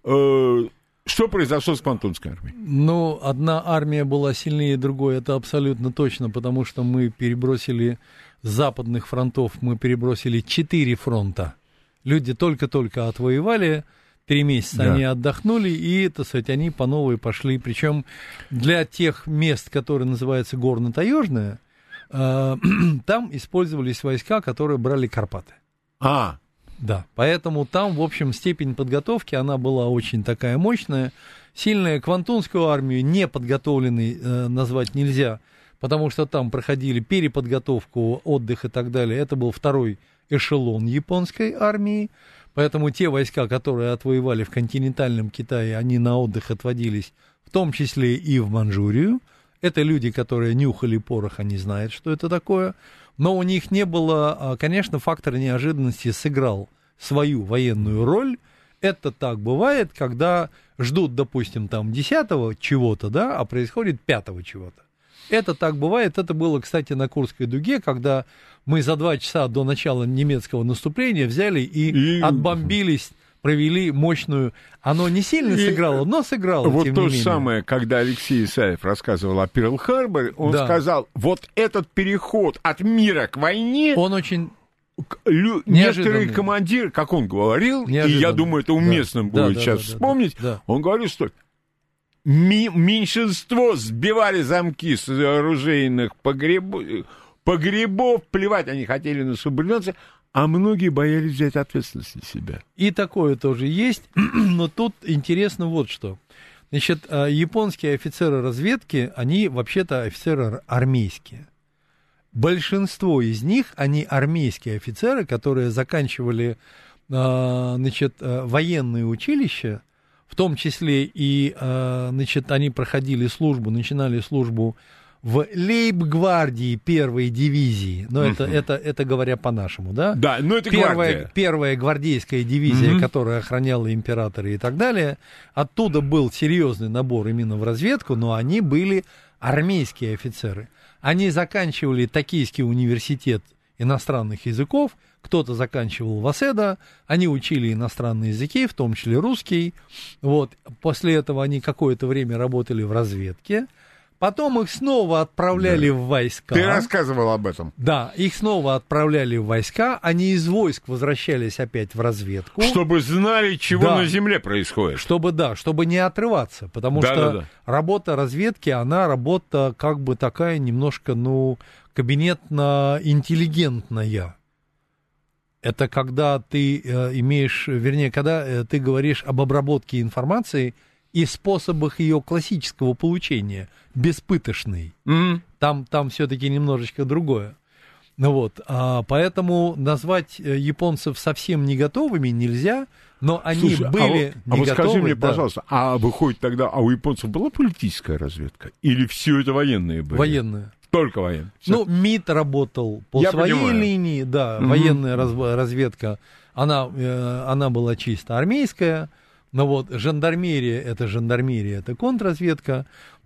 Что произошло с Квантунской армией? Ну, одна армия была сильнее другой, это абсолютно точно, потому что мы перебросили с западных фронтов, мы перебросили 4 фронта. Люди только-только отвоевали, 3 месяца они отдохнули, и, так сказать, они по новой пошли. Причем для тех мест, которые называются горно-таежные, там использовались войска, которые брали Карпаты. Да, поэтому там, в общем, степень подготовки, она была очень такая мощная, сильная. Квантунскую армию неподготовленной назвать нельзя, потому что там проходили переподготовку, отдых и так далее. Это был второй эшелон японской армии, поэтому те войска, которые отвоевали в континентальном Китае, они на отдых отводились, в том числе и в Манчжурию. Это люди, которые нюхали порох, они знают, что это такое. Но у них не было, конечно, фактор неожиданности сыграл свою военную роль. Это так бывает, когда ждут, допустим, там 10-го чего-то, да, а происходит 5-го чего-то. Это так бывает. Это было, кстати, на Курской дуге, когда мы за 2 часа до начала немецкого наступления взяли и отбомбились, провели мощную... Оно не сильно сыграло, но сыграло, вот тем то не же менее. самое, когда Алексей Исаев рассказывал о Перл-Харборе, он сказал, вот этот переход от мира к войне... Он очень... Некоторые командиры, как он говорил, и я думаю, это уместно будет сейчас вспомнить, он говорил, что меньшинство сбивали замки с оружейных погребов, плевать они хотели на субординацию, а многие боялись взять ответственность на себя. И такое тоже есть, но тут интересно вот что. Значит, японские офицеры разведки, они вообще-то офицеры армейские. Большинство из них, они армейские офицеры, которые заканчивали, значит, военные училища, в том числе и, значит, они проходили службу, начинали службу в лейб-гвардии первой дивизии, но это говоря по-нашему, да? Да, но это первая гвардейская дивизия, которая охраняла императора и так далее. Оттуда был серьезный набор именно в разведку, но они были армейские офицеры. Они заканчивали Токийский университет иностранных языков, кто-то заканчивал ВАСЭДА, они учили иностранные языки, в том числе русский. Вот. После этого они какое-то время работали в разведке. Потом их снова отправляли в войска. Ты рассказывал об этом. Да, их снова отправляли в войска, они из войск возвращались опять в разведку. Чтобы знали, чего на земле происходит. Чтобы не отрываться, потому что работа разведки, она работа как бы такая немножко, кабинетно-интеллигентная. Это когда ты когда ты говоришь об обработке информации и способах ее классического получения, беспыточный. Там все-таки немножечко другое. Поэтому назвать японцев совсем не готовыми нельзя, но они были не готовы. Вот скажи мне, пожалуйста, выходит тогда, у японцев была политическая разведка? Или все это военные были? Военные. Только военные. МИД работал по своей линии, военная разведка, она была чисто армейская. Жандармерия это контрразведка.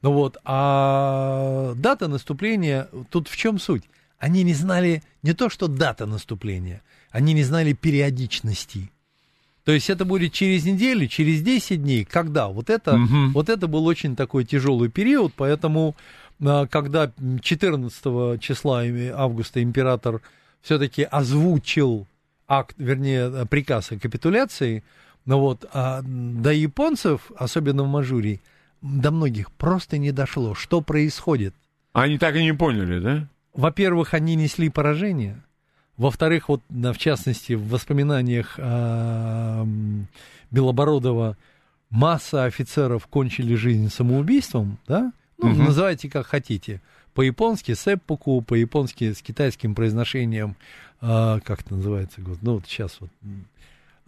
А дата наступления, тут в чем суть? Они не знали не то, что дата наступления, они не знали периодичности. То есть это будет через неделю, через 10 дней, когда? Вот это был очень такой тяжелый период, поэтому когда 14 числа августа император все-таки озвучил приказ о капитуляции, до японцев, особенно в Манчжурии, до многих просто не дошло, что происходит. Они так и не поняли, да? Во-первых, они несли поражение. Во-вторых, в частности, в воспоминаниях Белобородова масса офицеров кончили жизнь самоубийством, да? Называйте как хотите. По-японски сэппуку, по-японски с китайским произношением, как это называется? Сейчас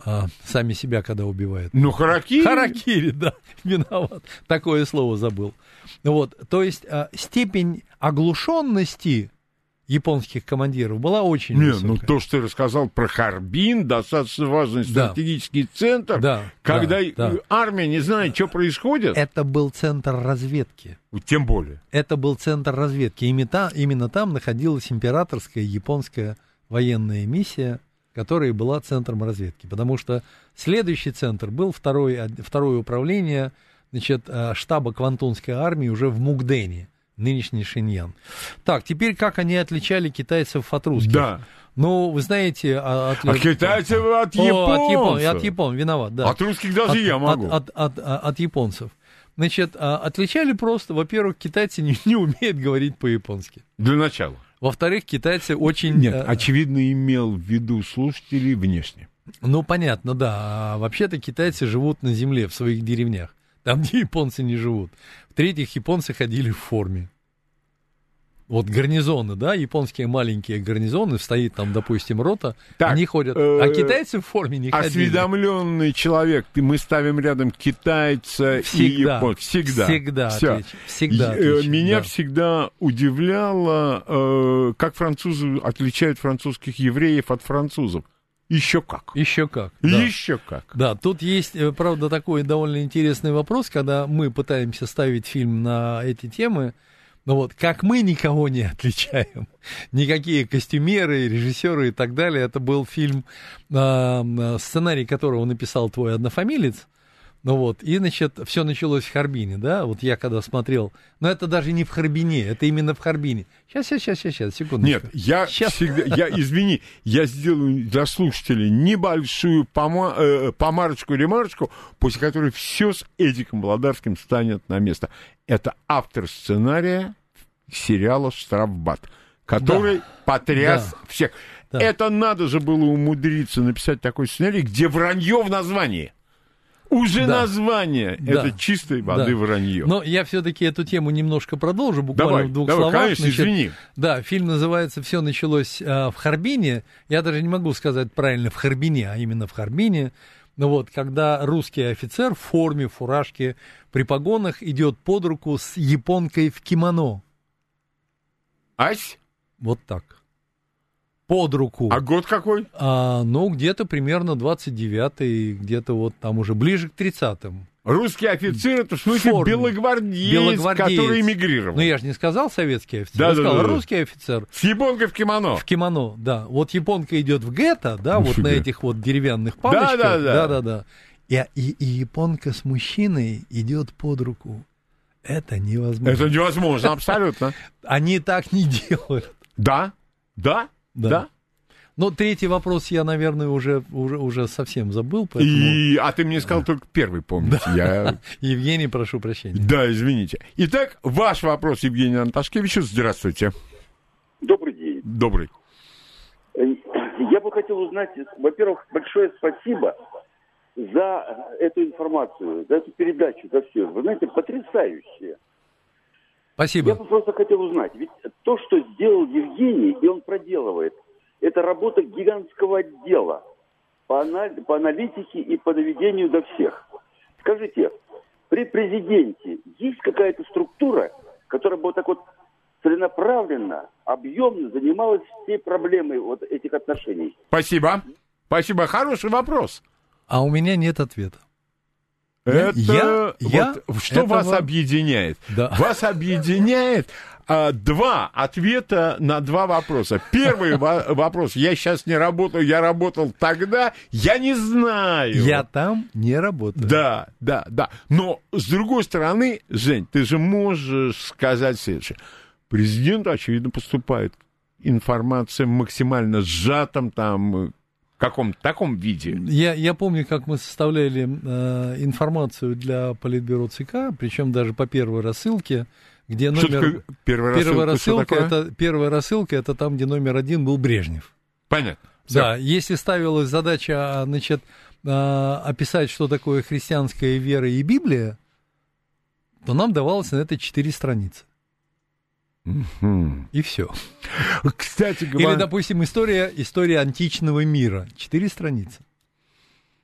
сами себя когда убивают. Ну, харакири. Харакири, да, виноват. Такое слово забыл. Вот, то есть степень оглушенности японских командиров была очень высокая. Ну то, что ты рассказал про Харбин, достаточно важный стратегический центр, когда армия не знает, что происходит. Это был центр разведки. Тем более. Это был центр разведки. Именно там находилась императорская японская военная миссия, которая была центром разведки. Потому что следующий центр был второе управление, значит, штаба Квантунской армии уже в Мукдене, нынешний Шиньян. Так, теперь как они отличали китайцев от русских? Да. Ну, вы знаете... китайцев от японцев. От японцев, виноват, да. От русских даже я могу. От японцев. Значит, отличали просто, во-первых, китайцы не умеют говорить по-японски. Для начала. Во-вторых, китайцы очень... Нет, очевидно, имел в виду слушателей внешне. Ну, понятно, да. А вообще-то китайцы живут на земле, в своих деревнях. Там, где японцы не живут. В-третьих, японцы ходили в форме. Вот гарнизоны, да, японские маленькие гарнизоны, стоит там, допустим, рота, так, они ходят, а китайцы в форме не ходили. Осведомленный человек, мы ставим рядом китайца и японца. Всегда. Меня всегда удивляло, как французы отличают французских евреев от французов. Еще как. Да, тут есть, правда, такой довольно интересный вопрос, когда мы пытаемся ставить фильм на эти темы. Но вот как мы никого не отличаем, никакие костюмеры, режиссеры и так далее, это был фильм, сценарий которого написал твой однофамилец, ну вот, и, значит, все началось в Харбине, да, вот я когда смотрел, но это даже не в Харбине, это именно в Харбине. Сейчас, секундочку. Нет, я сделаю для слушателей небольшую ремарочку, после которой все с Эдиком Володарским станет на место. Это автор сценария сериала «Штрафбат», который потряс всех. Да. Это надо же было умудриться написать такой сценарий, где вранье в названии. Уже название это чистой воды вранье. Но я все-таки эту тему немножко продолжу, буквально в двух словах. Конечно, извини. Да, фильм называется «Все началось в Харбине». Я даже не могу сказать правильно в Харбине, а именно в Харбине. Ну вот, когда русский офицер в форме, в фуражке, при погонах идет под руку с японкой в кимоно. Ась? Вот так. Под руку. А год какой? Ну, где-то примерно 29-й, где-то вот там уже ближе к 30-м. Русский офицер, это в смысле белогвардеец, который эмигрировал. Ну, я же не сказал советский офицер, я сказал русский офицер. С японкой в кимоно. В кимоно, да. Вот японка идет в гетто, да, вот на этих вот деревянных палочках. Да. И японка с мужчиной идет под руку. Это невозможно. Это невозможно, абсолютно. Они так не делают. Да. Но третий вопрос я, наверное, уже совсем забыл. Поэтому... А ты мне сказал только первый, помните. Да. Евгений, прошу прощения. Да, извините. Итак, ваш вопрос, Евгений Анташкевич. Здравствуйте. Добрый день. Добрый. Я бы хотел узнать, во-первых, большое спасибо за эту информацию, за эту передачу, за все. Вы знаете, потрясающее. Спасибо. Я бы просто хотел узнать, ведь то, что сделал Евгений, и он проделывает, это работа гигантского отдела по аналитике и по доведению до всех. Скажите, при президенте есть какая-то структура, которая бы вот так вот целенаправленно, объемно занималась всей проблемой вот этих отношений? Спасибо. Хороший вопрос. А у меня нет ответа. Что вас объединяет? Да. Вас объединяет два ответа на два вопроса. Первый вопрос. Я сейчас не работаю, я работал тогда, я не знаю. Я там не работаю. Да. Но, с другой стороны, Жень, ты же можешь сказать следующее. Президент, очевидно, поступает информация в максимально сжатом там... В каком таком виде? Я помню, как мы составляли информацию для Политбюро ЦК, причем даже по первой рассылке, где номер... Первая рассылка, это там, где номер 1 был Брежнев. Понятно. Да, если ставилась задача, значит, описать, что такое христианская вера и Библия, то нам давалось на это 4 страницы. И все. Кстати говоря... Или, допустим, история античного мира. 4 страницы.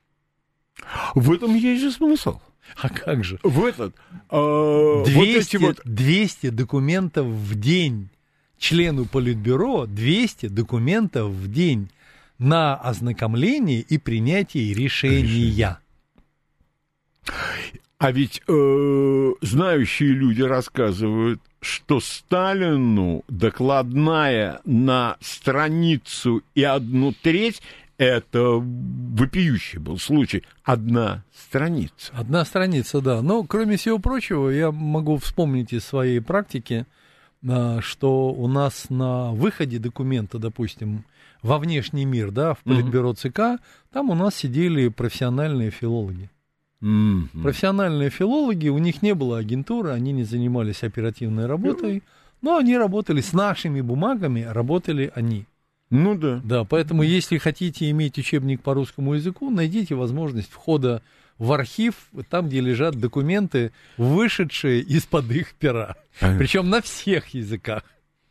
В этом есть же смысл. А как же? В этот... 200 документов в день члену Политбюро, 200 документов в день на ознакомление и принятие решения. А ведь знающие люди рассказывают, что Сталину докладная на страницу и 1/3 это вопиющий был случай. Одна страница. Одна страница, да. Но, кроме всего прочего, я могу вспомнить из своей практики, что у нас на выходе документа, допустим, во внешний мир, да, в Политбюро ЦК, там у нас сидели профессиональные филологи. Профессиональные филологи, у них не было агентуры, они не занимались оперативной работой, но они работали с нашими бумагами, работали они. Ну да. Да, поэтому если хотите иметь учебник по русскому языку, найдите возможность входа в архив, там, где лежат документы, вышедшие из-под их пера. Причем на всех языках.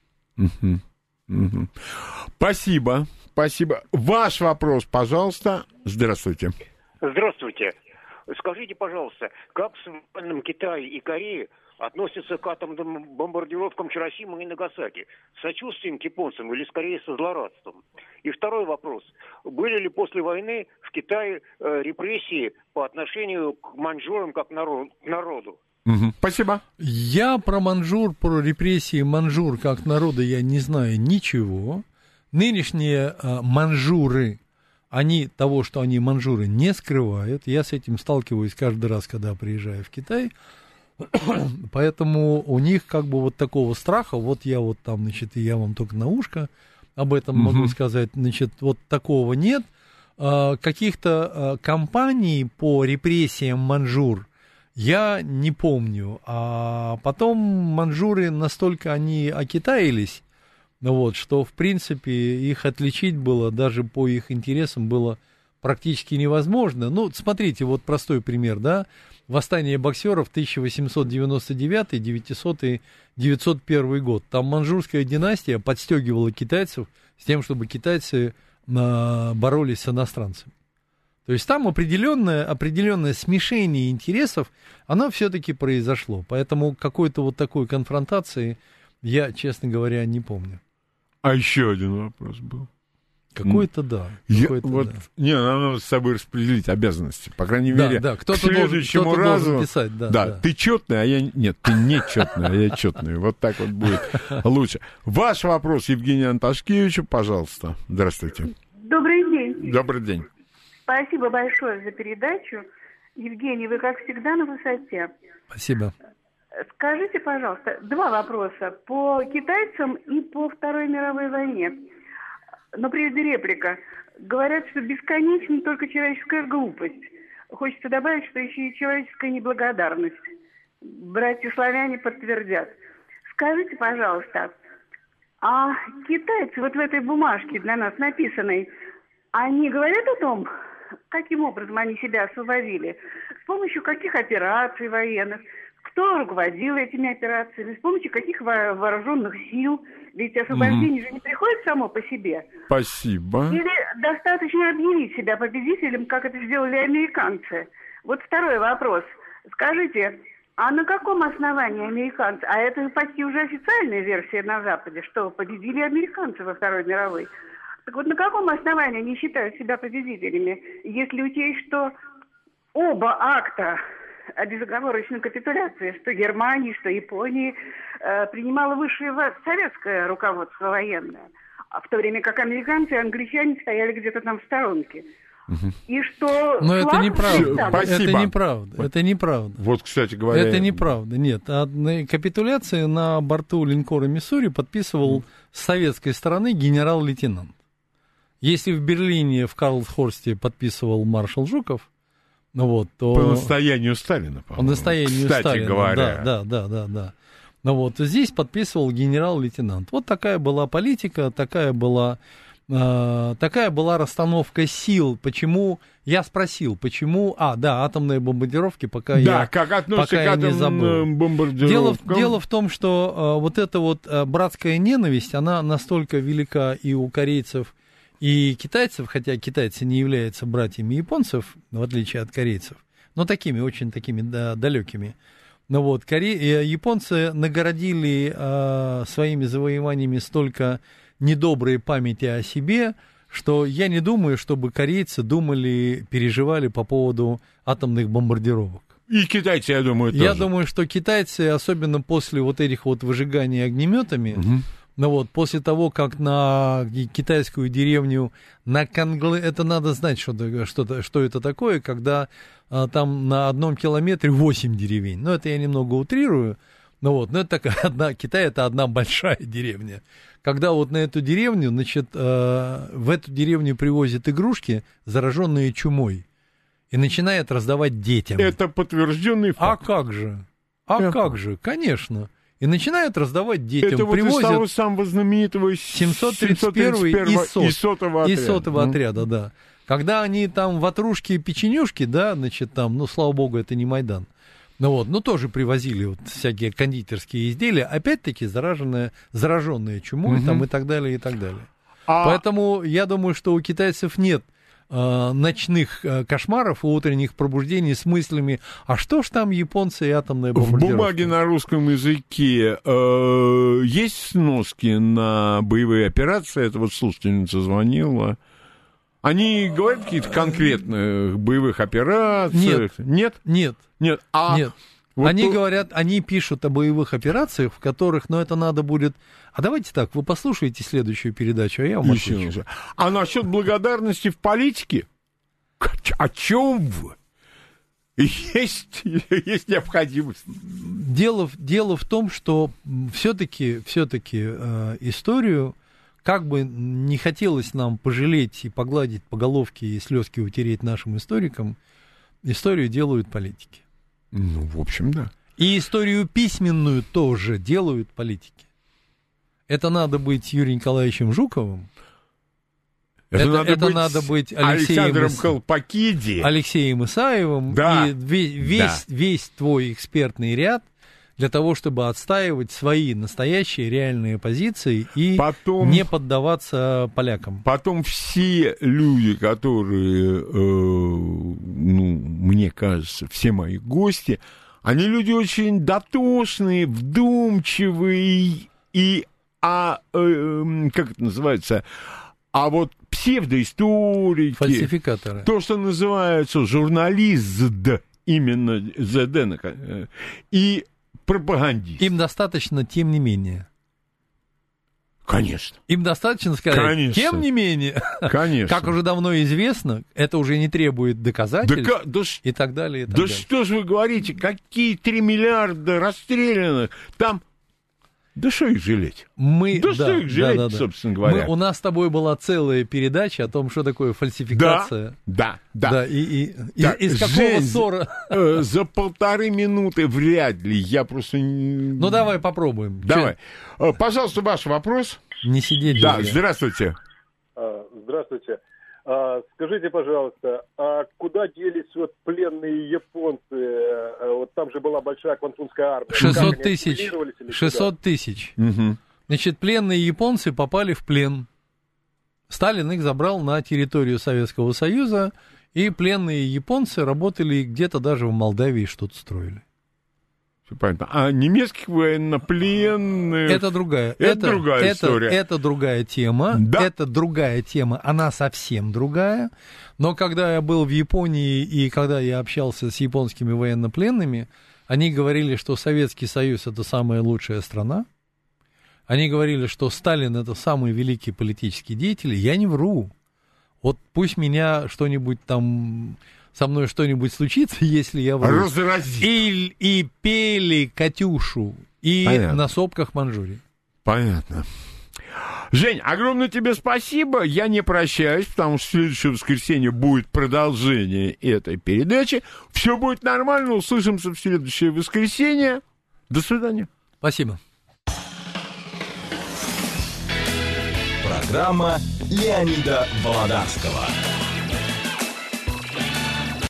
Спасибо, спасибо. Ваш вопрос, пожалуйста. Здравствуйте. Здравствуйте. Скажите, пожалуйста, как в современном Китае и Корее относятся к атомным бомбардировкам Хиросимы и Нагасаки? С сочувствием к японцам или скорее со злорадством? И второй вопрос. Были ли после войны в Китае репрессии по отношению к маньчжурам как к народу? Спасибо. Я про репрессии маньчжур как народа я не знаю ничего. Нынешние маньчжуры, они того, что они маньчжуры, не скрывают. Я с этим сталкиваюсь каждый раз, когда приезжаю в Китай. Поэтому у них как бы вот такого страха, вот я вот там, значит, и я вам только на ушко об этом могу сказать, значит, вот такого нет. Каких-то кампаний по репрессиям маньчжур я не помню. А потом маньчжуры настолько они окитаились, вот, что, в принципе, их отличить было, даже по их интересам, было практически невозможно. Ну, смотрите, вот простой пример, да, восстание боксеров 1899-901 год. Там маньчжурская династия подстегивала китайцев с тем, чтобы китайцы боролись с иностранцами. То есть там определенное смешение интересов, оно все-таки произошло. Поэтому какой-то вот такой конфронтации я, честно говоря, не помню. А еще один вопрос был. Какой-то да. Не, надо с собой распределить обязанности. По крайней мере, да, к следующему разу. Писать, да, ты четный, а я нет, ты не четный, а я четный. Вот так вот будет лучше. Ваш вопрос Евгению Анташкевичу, пожалуйста. Здравствуйте. Добрый день. Добрый день. Спасибо большое за передачу. Евгений, вы, как всегда, на высоте. Спасибо. Скажите, пожалуйста, два вопроса по китайцам и по Второй мировой войне. Но прежде реплика. Говорят, что бесконечна только человеческая глупость. Хочется добавить, что еще и человеческая неблагодарность. Братья-славяне подтвердят. Скажите, пожалуйста, а китайцы вот в этой бумажке для нас написанной, они говорят о том, каким образом они себя освободили? С помощью каких операций военных? Кто руководил этими операциями? С помощью каких вооруженных сил? Ведь освобождение же не приходит само по себе. Спасибо. Или достаточно объявить себя победителем, как это сделали американцы? Вот второй вопрос. Скажите, а на каком основании американцы? А это почти уже официальная версия на Западе, что победили американцы во Второй мировой. Так вот, на каком основании они считают себя победителями, если учесть, что оба акта о безоговорочной капитуляции, что Германии, что Японии, принимало высшее советское руководство военное, а в то время как американцы и англичане стояли где-то там в сторонке. И что... Но это неправда. Спасибо. Это неправда. Это неправда. Вот, кстати говоря... Это неправда. Нет. Капитуляции на борту линкора «Миссури» подписывал с советской стороны генерал-лейтенант. Если в Берлине, в Карлсхорсте подписывал маршал Жуков, вот, то... По настоянию Сталина, по-моему. По настоянию кстати Сталина, говоря. Да. Ну вот, здесь подписывал генерал-лейтенант. Вот такая была политика, такая была расстановка сил. Почему, я спросил, почему... атомные бомбардировки, пока как относятся к атомным бомбардировкам. Дело в том, что вот эта вот братская ненависть, она настолько велика и у корейцев, и китайцев, хотя китайцы не являются братьями японцев, в отличие от корейцев, но такими, очень такими далекими. Но вот японцы нагородили своими завоеваниями столько недоброй памяти о себе, что я не думаю, чтобы корейцы переживали по поводу атомных бомбардировок. И китайцы, я думаю, тоже. Я думаю, что китайцы, особенно после вот этих вот выжиганий огнеметами, после того, как на китайскую деревню на Кангле, это надо знать, что это такое, когда там на 1 километре 8 деревень. Это я немного утрирую, но это такая Китай это одна большая деревня. Когда вот на эту деревню, в эту деревню привозят игрушки, зараженные чумой, и начинает раздавать детям. Это подтвержденный факт. Как же, конечно. И начинают раздавать детям. Это вот из того самого знаменитого 731 и сотого отряда, да. Когда они там ватрушки и печенюшки, да, слава богу, это не Майдан. Тоже привозили вот всякие кондитерские изделия, опять-таки зараженные чумой там и так далее, и так далее. Поэтому я думаю, что у китайцев нет ночных кошмаров и утренних пробуждений с мыслями, а что ж там японцы и атомная бомбардировка? В бумаге на русском языке есть сноски на боевые операции? Это вот слушательница звонила. Они говорят какие-то конкретные боевых операциях? Нет. Нет. Нет. Вот они пишут о боевых операциях, в которых, это надо будет... А давайте так, вы послушаете следующую передачу, а я вам отвечу. А насчет благодарности в политике? О чем вы? Есть необходимость. Дело в том, что все-таки историю, как бы не хотелось нам пожалеть и погладить по головке и слезки утереть нашим историкам, историю делают политики. В общем, да. И историю письменную тоже делают политики. Это надо быть Юрием Николаевичем Жуковым. Это надо быть Александром Колпакиди, Алексеем Исаевым, да, и весь твой экспертный ряд для того, чтобы отстаивать свои настоящие реальные позиции и не поддаваться полякам. Потом все люди, которые, мне кажется, все мои гости, они люди очень дотошные, вдумчивые и, как это называется, а вот псевдоисторики. Фальсификаторы. То, что называется журналист, именно ЗД, и пропагандист. Им достаточно, тем не менее. Конечно. Им достаточно сказать, конечно, тем не менее. Конечно. Как уже давно известно, это уже не требует доказательств и так далее. И так далее. Что же вы говорите, какие 3 миллиарда расстрелянных? Там... Да что их жалеть? Что их жалеть, собственно говоря? У нас с тобой была целая передача о том, что такое фальсификация. Да. И из какого ссора? За 1,5 минуты вряд ли. Я просто... давай попробуем. Давай. Пожалуйста, ваш вопрос. Не сидеть. Да, здравствуйте. Здравствуйте. Скажите, пожалуйста, а куда делись пленные японцы? Вот там же была большая квантунская армия. 600 тысяч. 600 тысяч. Угу. Значит, пленные японцы попали в плен. Сталин их забрал на территорию Советского Союза, и пленные японцы работали где-то даже в Молдавии, что-то строили. Понятно. А немецких военнопленных... Это другая. Это другая история. Это другая тема. Да. Это другая тема. Она совсем другая. Но когда я был в Японии и когда я общался с японскими военнопленными, они говорили, что Советский Союз — это самая лучшая страна. Они говорили, что Сталин — это самый великий политический деятель. Я не вру. Вот пусть меня что-нибудь там... со мной что-нибудь случится, если я вру. Разразит. И пели «Катюшу», и понятно. «На сопках Манчжурии». Понятно. Жень, огромное тебе спасибо. Я не прощаюсь, потому что в следующее воскресенье будет продолжение этой передачи. Все будет нормально. Услышимся в следующее воскресенье. До свидания. Спасибо. Программа Леонида Володарского.